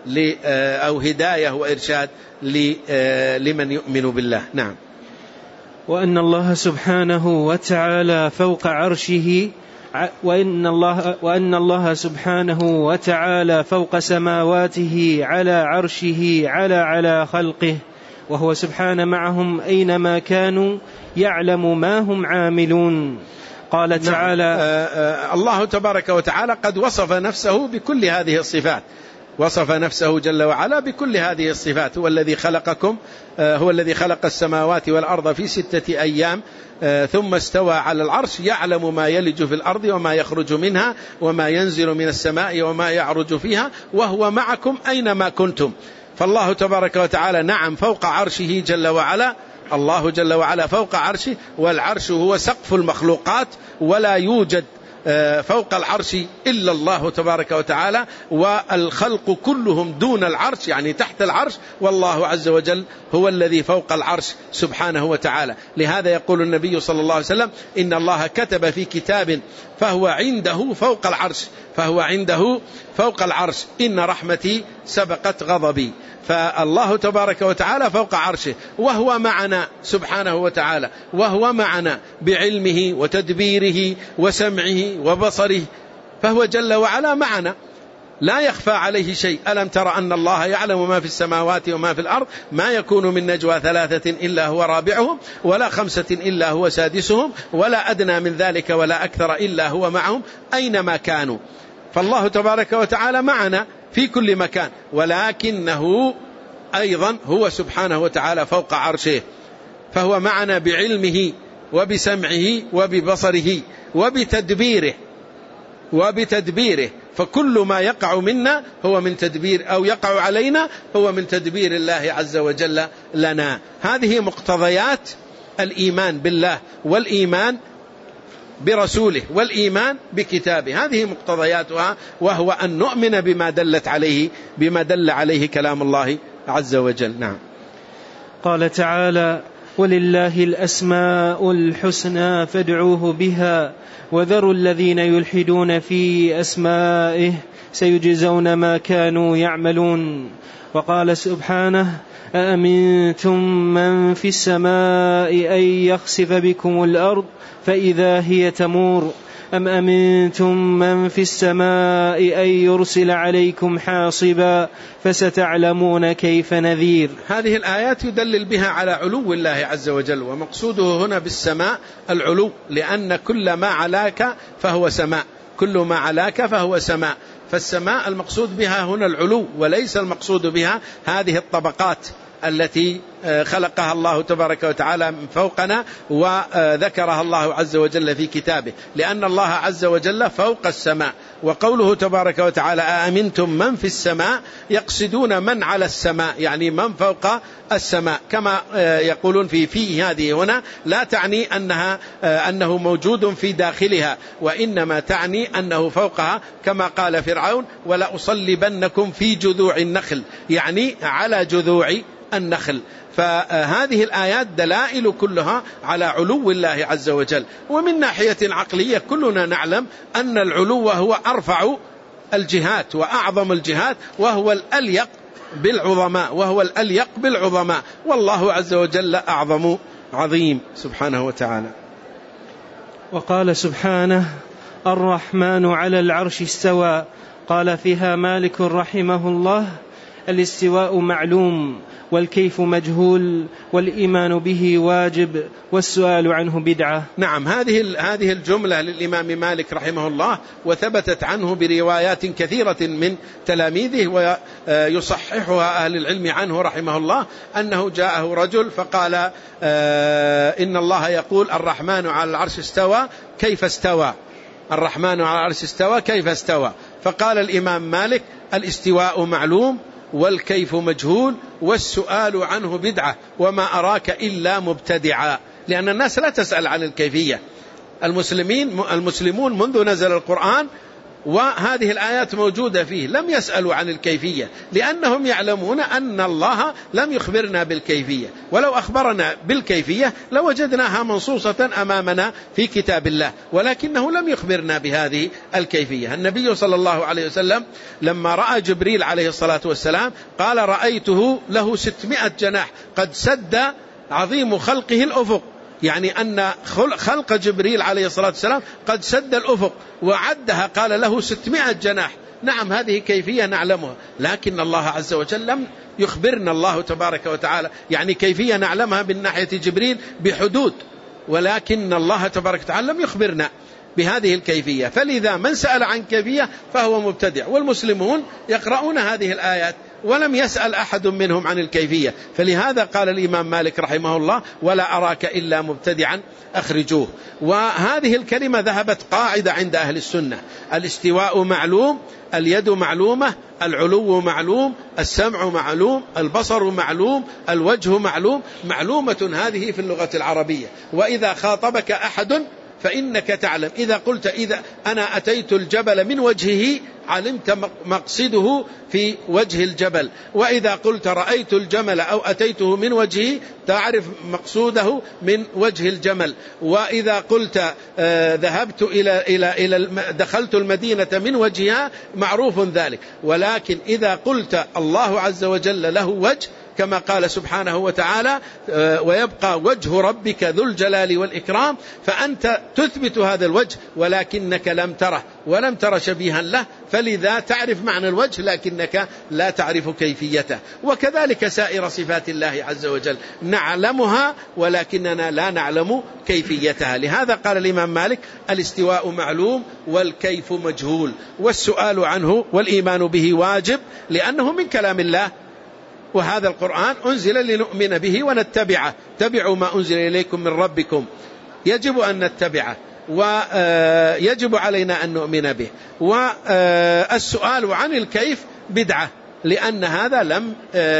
أو هداية وإرشاد لمن يؤمن بالله. نعم. وأن الله سبحانه وتعالى فوق عرشه، وأن الله سبحانه وتعالى فوق سماواته على عرشه على خلقه، وهو سبحانه معهم أينما كانوا يعلم ما هم عاملون. قال تعالى: الله تبارك وتعالى قد وصف نفسه بكل هذه الصفات، وصف نفسه جل وعلا بكل هذه الصفات. هو الذي خلقكم، هو الذي خلق السماوات والأرض في 6 أيام ثم استوى على العرش، يعلم ما يلج في الأرض وما يخرج منها وما ينزل من السماء وما يعرج فيها وهو معكم أينما كنتم. فالله تبارك وتعالى نعم فوق عرشه جل وعلا، الله جل وعلا فوق عرشه، والعرش هو سقف المخلوقات، ولا يوجد فوق العرش إلا الله تبارك وتعالى، والخلق كلهم دون العرش يعني تحت العرش، والله عز وجل هو الذي فوق العرش سبحانه وتعالى. لهذا يقول النبي صلى الله عليه وسلم: إن الله كتب في كتاب فهو عنده فوق العرش، فهو عنده فوق العرش إن رحمتي سبقت غضبي. فالله تبارك وتعالى فوق عرشه، وهو معنا سبحانه وتعالى، وهو معنا بعلمه وتدبيره وسمعه وبصره، فهو جل وعلا معنا لا يخفى عليه شيء. ألم تر أن الله يعلم ما في السماوات وما في الأرض، ما يكون من نجوى 3 إلا هو رابعهم ولا 5 إلا هو سادسهم ولا أدنى من ذلك ولا أكثر إلا هو معهم أينما كانوا. فالله تبارك وتعالى معنا في كل مكان، ولكنه أيضا هو سبحانه وتعالى فوق عرشه، فهو معنا بعلمه وبسمعه وببصره وبتدبيره. فكل ما يقع منا هو من تدبير، أو يقع علينا هو من تدبير الله عز وجل لنا. هذه مقتضيات الإيمان بالله والإيمان برسوله والإيمان بكتابه، هذه مقتضياتها، وهو أن نؤمن بما دل عليه كلام الله عز وجل. نعم. قال تعالى: ولله الأسماء الحسنى فادعوه بها وذروا الذين يلحدون في أسمائه سيجزون ما كانوا يعملون. وقال سبحانه: أأمنتم من في السماء أن يخسف بكم الأرض فإذا هي تمور أم أمنتم من في السماء أن يرسل عليكم حاصبا فستعلمون كيف نذير. هذه الآيات يدلل بها على علو الله عز وجل، ومقصوده هنا بالسماء العلو، لأن كل ما علاك فهو سماء، كل ما علاك فهو سماء. فالسماء المقصود بها هنا العلو، وليس المقصود بها هذه الطبقات التي خلقها الله تبارك وتعالى من فوقنا وذكرها الله عز وجل في كتابه، لأن الله عز وجل فوق السماء. وقوله تبارك وتعالى: أأمنتم من في السماء، يقصدون من على السماء، يعني من فوق السماء، كما يقولون في هذه هنا لا تعني أنه موجود في داخلها، وإنما تعني أنه فوقها، كما قال فرعون: ولا أصلبنكم في جذوع النخل، يعني على جذوع النخل. فهذه الآيات دلائل كلها على علو الله عز وجل. ومن ناحية عقلية كلنا نعلم أن العلو هو أرفع الجهات وأعظم الجهات، وهو الأليق بالعظماء، والله عز وجل أعظم عظيم سبحانه وتعالى. وقال سبحانه: الرحمن على العرش استوى. قال فيها مالك رحمه الله: الاستواء معلوم والكيف مجهول والإيمان به واجب والسؤال عنه بدعة. نعم، هذه الجملة للإمام مالك رحمه الله، وثبتت عنه بروايات كثيرة من تلاميذه، ويصححها أهل العلم عنه رحمه الله، أنه جاءه رجل فقال: إن الله يقول الرحمن على العرش استوى، كيف استوى؟ الرحمن على العرش استوى، كيف استوى؟ فقال الإمام مالك: الاستواء معلوم والكيف مجهول والسؤال عنه بدعة وما أراك إلا مبتدعا. لأن الناس لا تسأل عن الكيفية. المسلمون منذ نزل القرآن وهذه الآيات موجودة فيه، لم يسألوا عن الكيفية لأنهم يعلمون أن الله لم يخبرنا بالكيفية، ولو أخبرنا بالكيفية لوجدناها منصوصة أمامنا في كتاب الله، ولكنه لم يخبرنا بهذه الكيفية. النبي صلى الله عليه وسلم لما رأى جبريل عليه الصلاة والسلام قال رأيته له 600 جناح قد سد عظيم خلقه الأفق، يعني أن خلق جبريل عليه الصلاة والسلام قد سد الأفق وعدها، قال له 600 جناح. نعم هذه كيفية نعلمها، لكن الله عز وجل لم يخبرنا الله تبارك وتعالى، يعني كيفية نعلمها من ناحية جبريل بحدود، ولكن الله تبارك وتعالى لم يخبرنا بهذه الكيفية. فلذا من سأل عن كيفية فهو مبتدع، والمسلمون يقرؤون هذه الآيات ولم يسأل أحد منهم عن الكيفية. فلهذا قال الإمام مالك رحمه الله ولا أراك إلا مبتدعا أخرجوه. وهذه الكلمة ذهبت قاعدة عند أهل السنة: الاستواء معلوم، اليد معلومة، العلو معلوم، السمع معلوم، البصر معلوم، الوجه معلوم. معلومة هذه في اللغة العربية، وإذا خاطبك أحد فإنك تعلم. إذا قلت إذا أنا أتيت الجبل من وجهه علمت مقصده في وجه الجبل، وإذا قلت رأيت الجمل أو أتيته من وجهه تعرف مقصوده من وجه الجمل، وإذا قلت ذهبت إلى دخلت المدينة من وجهها معروف ذلك. ولكن إذا قلت الله عز وجل له وجه كما قال سبحانه وتعالى ويبقى وجه ربك ذو الجلال والإكرام، فأنت تثبت هذا الوجه ولكنك لم تره ولم تر شبيها له، فلذا تعرف معنى الوجه لكنك لا تعرف كيفيته. وكذلك سائر صفات الله عز وجل نعلمها ولكننا لا نعلم كيفيتها. لهذا قال الإمام مالك الاستواء معلوم والكيف مجهول، والسؤال عنه والإيمان به واجب لأنه من كلام الله، وهذا القرآن أنزل لنؤمن به ونتبعه. تبعوا ما أنزل إليكم من ربكم، يجب أن نتبعه ويجب علينا أن نؤمن به. والسؤال عن الكيف بدعة، لأن هذا لم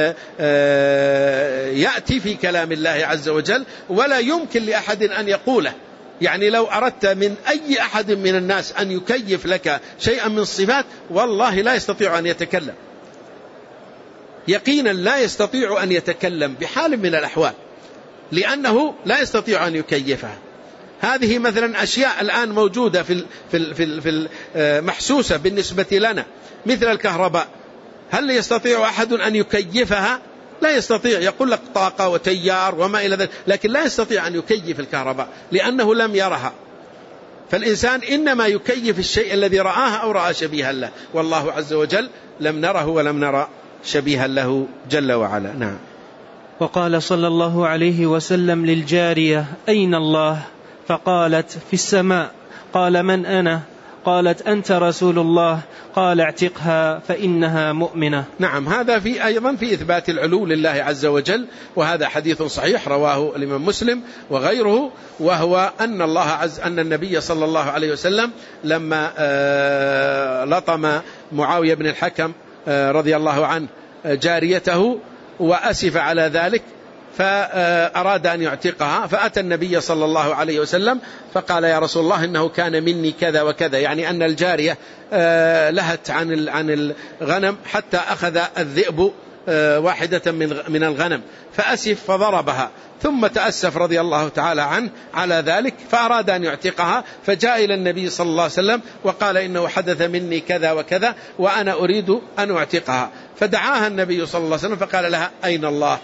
يأتي في كلام الله عز وجل ولا يمكن لأحد أن يقوله. يعني لو أردت من أي أحد من الناس أن يكيف لك شيئا من الصفات والله لا يستطيع أن يتكلم، يقينا لا يستطيع أن يتكلم بحال من الأحوال، لأنه لا يستطيع أن يكيفها. هذه مثلا أشياء الآن موجودة في محسوسة بالنسبة لنا مثل الكهرباء، هل يستطيع أحد أن يكيفها؟ لا يستطيع. يقول لك طاقة وتيار وما إلى ذلك، لكن لا يستطيع أن يكيف الكهرباء لأنه لم يرها. فالإنسان إنما يكيف الشيء الذي رآه أو رأى شبيها له، والله عز وجل لم نره ولم نرى شبيها له جل وعلا. نعم. وقال صلى الله عليه وسلم للجارية: أين الله؟ فقالت: في السماء. قال: من أنا؟ قالت: أنت رسول الله. قال: اعتقها فإنها مؤمنة. نعم، هذا أيضا في إثبات العلو لله عز وجل، وهذا حديث صحيح رواه الإمام مسلم وغيره، وهو أن النبي صلى الله عليه وسلم لما لطم معاوية بن الحكم رضي الله عنه جاريته وأسف على ذلك فأراد أن يعتقها، فأتى النبي صلى الله عليه وسلم فقال: يا رسول الله إنه كان مني كذا وكذا، يعني أن الجارية لهت عن الغنم حتى أخذ الذئب واحدة من الغنم فأسف فضربها، ثم تأسف رضي الله تعالى عنه على ذلك فأراد أن يعتقها، فجاء إلى النبي صلى الله عليه وسلم وقال: إنه حدث مني كذا وكذا وأنا أريد أن أعتقها. فدعاها النبي صلى الله عليه وسلم فقال لها: أين الله؟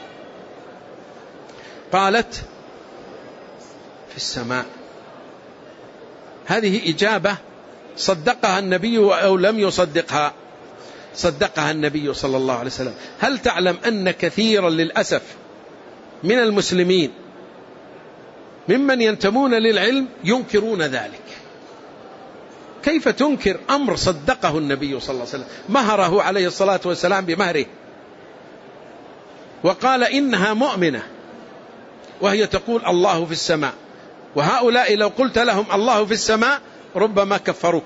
قالت: في السماء. هذه إجابة صدقها النبي أو لم يصدقها؟ صدقها النبي صلى الله عليه وسلم. هل تعلم أن كثيرا للأسف من المسلمين ممن ينتمون للعلم ينكرون ذلك؟ كيف تنكر أمر صدقه النبي صلى الله عليه وسلم؟ مهره عليه الصلاة والسلام بمهره، وقال إنها مؤمنة وهي تقول الله في السماء، وهؤلاء لو قلت لهم الله في السماء ربما كفروك.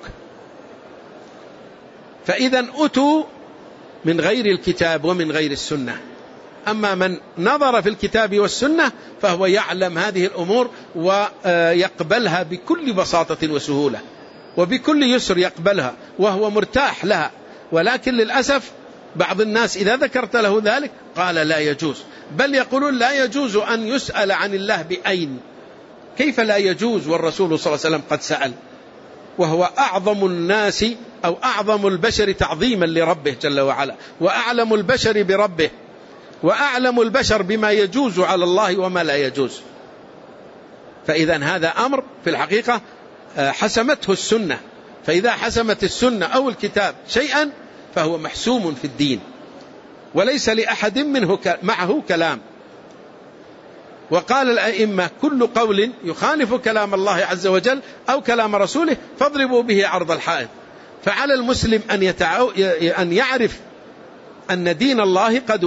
فإذا أتوا من غير الكتاب ومن غير السنة. أما من نظر في الكتاب والسنة فهو يعلم هذه الأمور ويقبلها بكل بساطة وسهولة. وبكل يسر يقبلها وهو مرتاح لها، ولكن للأسف بعض الناس إذا ذكرت له ذلك قال لا يجوز، بل يقولون لا يجوز أن يسأل عن الله بأين. كيف لا يجوز والرسول صلى الله عليه وسلم قد سأل، وهو أعظم الناس أو أعظم البشر تعظيما لربه جل وعلا، وأعلم البشر بربه، وأعلم البشر بما يجوز على الله وما لا يجوز. فإذا هذا أمر في الحقيقة حسمته السنة، فإذا حسمت السنة أو الكتاب شيئا فهو محسوم في الدين وليس لأحد منه معه كلام. وقال الأئمة كل قول يخالف كلام الله عز وجل أو كلام رسوله فاضربوا به عرض الحائط. فعلى المسلم أن يعرف أن دين الله قد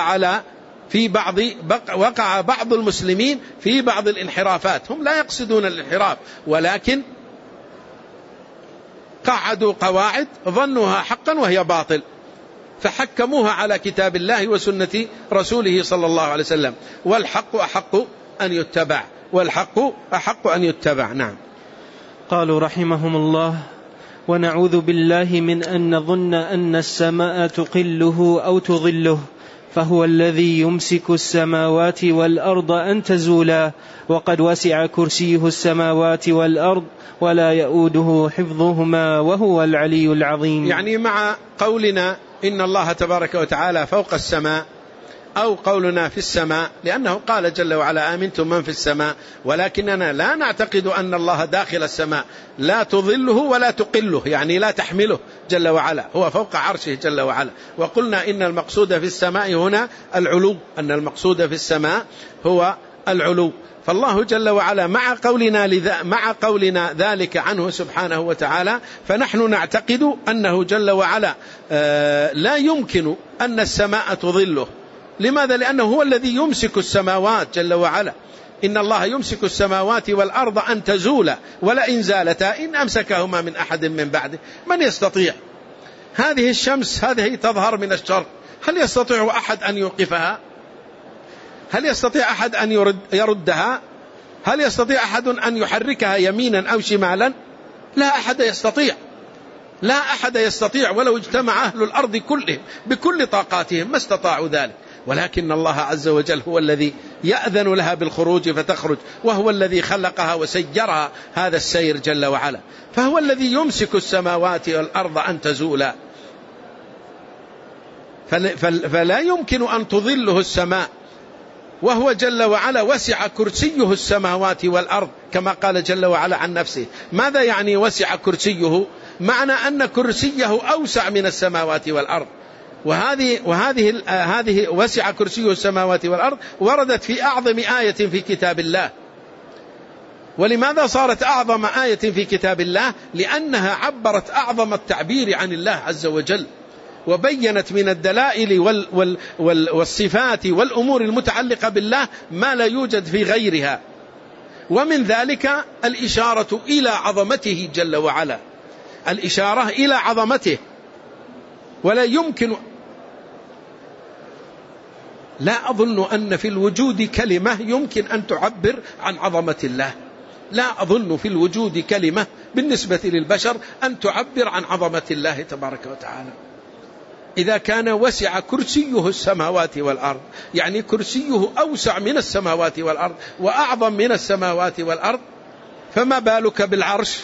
وقع بعض المسلمين في بعض الانحرافات، هم لا يقصدون الانحراف ولكن قعدوا قواعد ظنوها حقا وهي باطل، فحكموها على كتاب الله وسنة رسوله صلى الله عليه وسلم، والحق أحق أن يتبع، والحق أحق أن يتبع. نعم. قالوا رحمهم الله: ونعوذ بالله من أن نظن أن السماء تقله أو تظله، فهو الذي يمسك السماوات والأرض أن تزولا، وقد وسع كرسيه السماوات والأرض ولا يؤوده حفظهما وهو العلي العظيم. يعني مع قولنا إن الله تبارك وتعالى فوق السماء أو قولنا في السماء، لأنه قال جل وعلا آمنتم من في السماء، ولكننا لا نعتقد أن الله داخل السماء لا تظله ولا تقله، يعني لا تحمله جل وعلا، هو فوق عرشه جل وعلا. وقلنا إن المقصود في السماء هنا العلو، أن المقصود في السماء هو العلو. فالله جل وعلا مع قولنا ذلك عنه سبحانه وتعالى، فنحن نعتقد أنه جل وعلا لا يمكن أن السماء تظله. لماذا؟ لأنه هو الذي يمسك السماوات جل وعلا، إن الله يمسك السماوات والأرض أن تزولا ولئن زالتا إن أمسكهما من أحد من بعده من يستطيع. هذه الشمس هذه تظهر من الشرق، هل يستطيع أحد أن يوقفها؟ هل يستطيع أحد أن يردها؟ هل يستطيع أحد أن يحركها يمينا أو شمالا؟ لا أحد يستطيع، لا أحد يستطيع، ولو اجتمع أهل الأرض كلهم بكل طاقاتهم ما استطاعوا ذلك. ولكن الله عز وجل هو الذي يأذن لها بالخروج فتخرج، وهو الذي خلقها وسيرها هذا السير جل وعلا، فهو الذي يمسك السماوات والأرض أن تزولا، فلا يمكن أن تظله السماء، وهو جل وعلا وسع كرسيه السماوات والأرض كما قال جل وعلا عن نفسه. ماذا يعني وسع كرسيه؟ معنى أن كرسيه أوسع من السماوات والأرض، وهذه وسع كرسيه السماوات والأرض وردت في أعظم آية في كتاب الله. ولماذا صارت أعظم آية في كتاب الله؟ لأنها عبرت أعظم التعبير عن الله عز وجل، وبينت من الدلائل والصفات والأمور المتعلقة بالله ما لا يوجد في غيرها، ومن ذلك الإشارة إلى عظمته جل وعلا، الإشارة إلى عظمته. ولا يمكن، لا أظن أن في الوجود كلمة يمكن أن تعبر عن عظمة الله، لا أظن في الوجود كلمة بالنسبة للبشر أن تعبر عن عظمة الله تبارك وتعالى. إذا كان وسع كرسيه السماوات والأرض، يعني كرسيه أوسع من السماوات والأرض وأعظم من السماوات والأرض، فما بالك بالعرش؟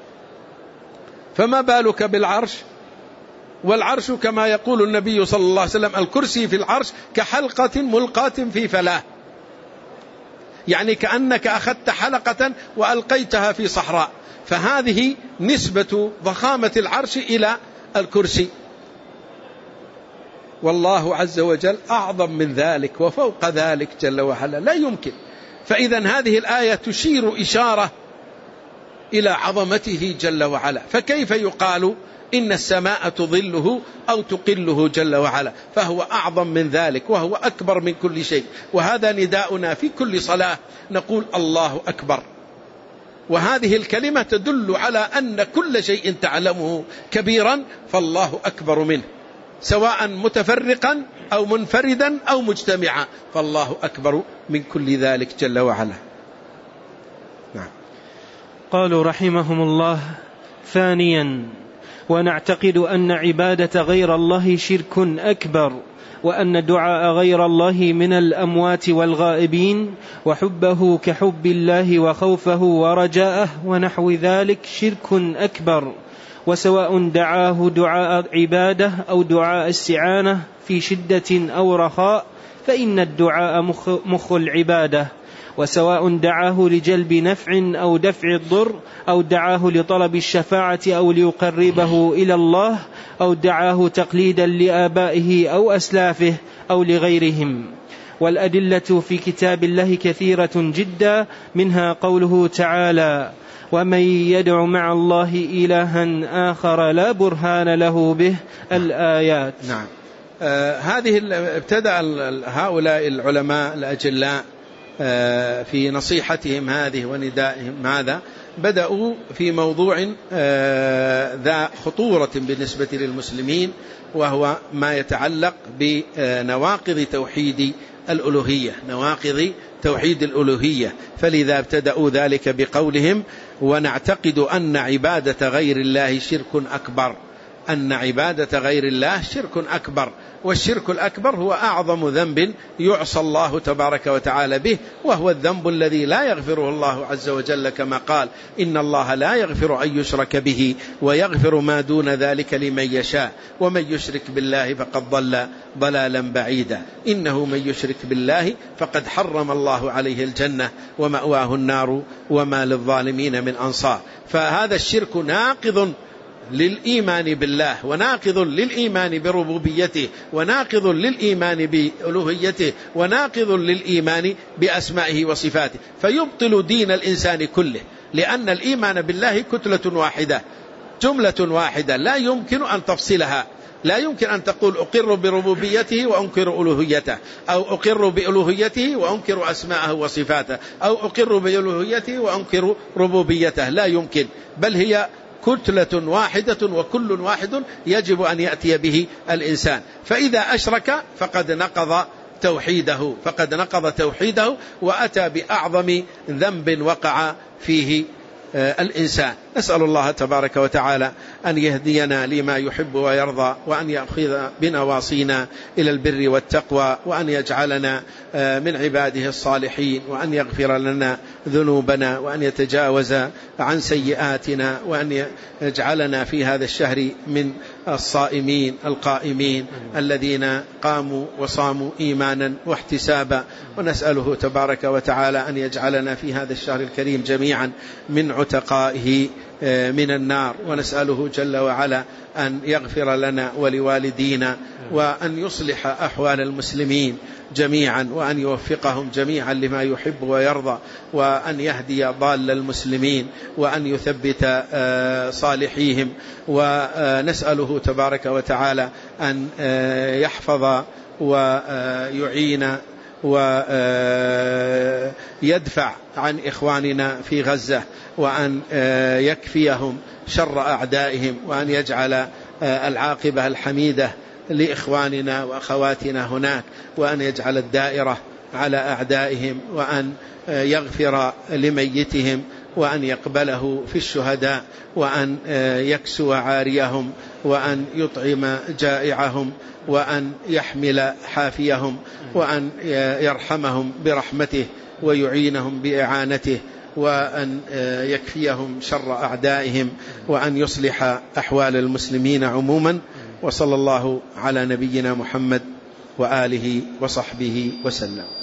فما بالك بالعرش؟ والعرش كما يقول النبي صلى الله عليه وسلم الكرسي في العرش كحلقة ملقاة في فلاة، يعني كأنك أخذت حلقة وألقيتها في صحراء، فهذه نسبة ضخامة العرش إلى الكرسي، والله عز وجل أعظم من ذلك وفوق ذلك جل وعلا، لا يمكن. فإذا هذه الآية تشير إشارة إلى عظمته جل وعلا، فكيف يقال إن السماء تظله أو تقله جل وعلا؟ فهو أعظم من ذلك وهو أكبر من كل شيء. وهذا نداؤنا في كل صلاة، نقول الله أكبر، وهذه الكلمة تدل على أن كل شيء تعلمه كبيرا فالله أكبر منه، سواء متفرقا أو منفردا أو مجتمعا، فالله أكبر من كل ذلك جل وعلا. نعم. قالوا رحمهم الله: فانيا. ونعتقد أن عبادة غير الله شرك أكبر، وأن دعاء غير الله من الأموات والغائبين وحبه كحب الله وخوفه ورجاءه ونحو ذلك شرك أكبر، وسواء دعاه دعاء عبادة أو دعاء استعانة في شدة أو رخاء فإن الدعاء مخ العبادة، وسواء دعاه لجلب نفع أو دفع الضر أو دعاه لطلب الشفاعة أو ليقربه إلى الله أو دعاه تقليدا لآبائه أو أسلافه أو لغيرهم. والأدلة في كتاب الله كثيرة جدا، منها قوله تعالى: ومن يدع مع الله إلها آخر لا برهان له به، الآيات. نعم. هذه ابتدأ هؤلاء العلماء الأجلاء في نصيحتهم هذه وندائهم هذا، بدأوا في موضوع ذا خطورة بالنسبة للمسلمين، وهو ما يتعلق بنواقض توحيد الألوهية، نواقض توحيد الألوهية. فلذا ابتدأوا ذلك بقولهم: ونعتقد أن عبادة غير الله شرك أكبر، أن عبادة غير الله شرك أكبر. والشرك الأكبر هو أعظم ذنب يعصى الله تبارك وتعالى به، وهو الذنب الذي لا يغفره الله عز وجل، كما قال: إن الله لا يغفر أن يشرك به ويغفر ما دون ذلك لمن يشاء ومن يشرك بالله فقد ضل ضلالا بعيدا. إنه من يشرك بالله فقد حرم الله عليه الجنة ومأواه النار وما للظالمين من أنصار. فهذا الشرك ناقض للإيمان بالله، وناقض للإيمان بربوبيته، وناقض للإيمان بألوهيته، وناقض للإيمان بأسمائه وصفاته، فيبطل دين الإنسان كله، لأن الإيمان بالله كتلة واحدة، جملة واحدة لا يمكن أن تفصلها. لا يمكن أن تقول أقر بربوبيته وأنكر ألوهيته، أو أقر بألوهيته وأنكر أسماءه وصفاته، أو أقر بألوهيته وأنكر ربوبيته، لا يمكن، بل هي كتلة واحدة، وكل واحد يجب أن يأتي به الإنسان. فإذا أشرك فقد نقض توحيده وأتى بأعظم ذنب وقع فيه الإنسان. نسأل الله تبارك وتعالى أن يهدينا لما يحب ويرضى، وأن يأخذ بنواصينا إلى البر والتقوى، وأن يجعلنا من عباده الصالحين، وأن يغفر لنا ذنوبنا، وأن يتجاوز عن سيئاتنا، وأن يجعلنا في هذا الشهر من الصائمين القائمين الذين قاموا وصاموا إيمانا واحتسابا. ونسأله تبارك وتعالى أن يجعلنا في هذا الشهر الكريم جميعا من عتقائه من النار، ونسأله جل وعلا أن يغفر لنا ولوالدينا، وأن يصلح أحوال المسلمين جميعا، وأن يوفقهم جميعا لما يحب ويرضى، وأن يهدي ضال المسلمين، وأن يثبت صالحيهم. ونسأله تبارك وتعالى أن يحفظ ويعين ويدفع عن إخواننا في غزة، وأن يكفيهم شر أعدائهم، وأن يجعل العاقبة الحميدة لإخواننا وأخواتنا هناك، وأن يجعل الدائرة على أعدائهم، وأن يغفر لميتهم، وأن يقبله في الشهداء، وأن يكسو عاريهم، وأن يطعم جائعهم، وأن يحمل حافيهم، وأن يرحمهم برحمته ويعينهم بإعانته، وأن يكفيهم شر أعدائهم، وأن يصلح أحوال المسلمين عموما. وصلى الله على نبينا محمد وآله وصحبه وسلم.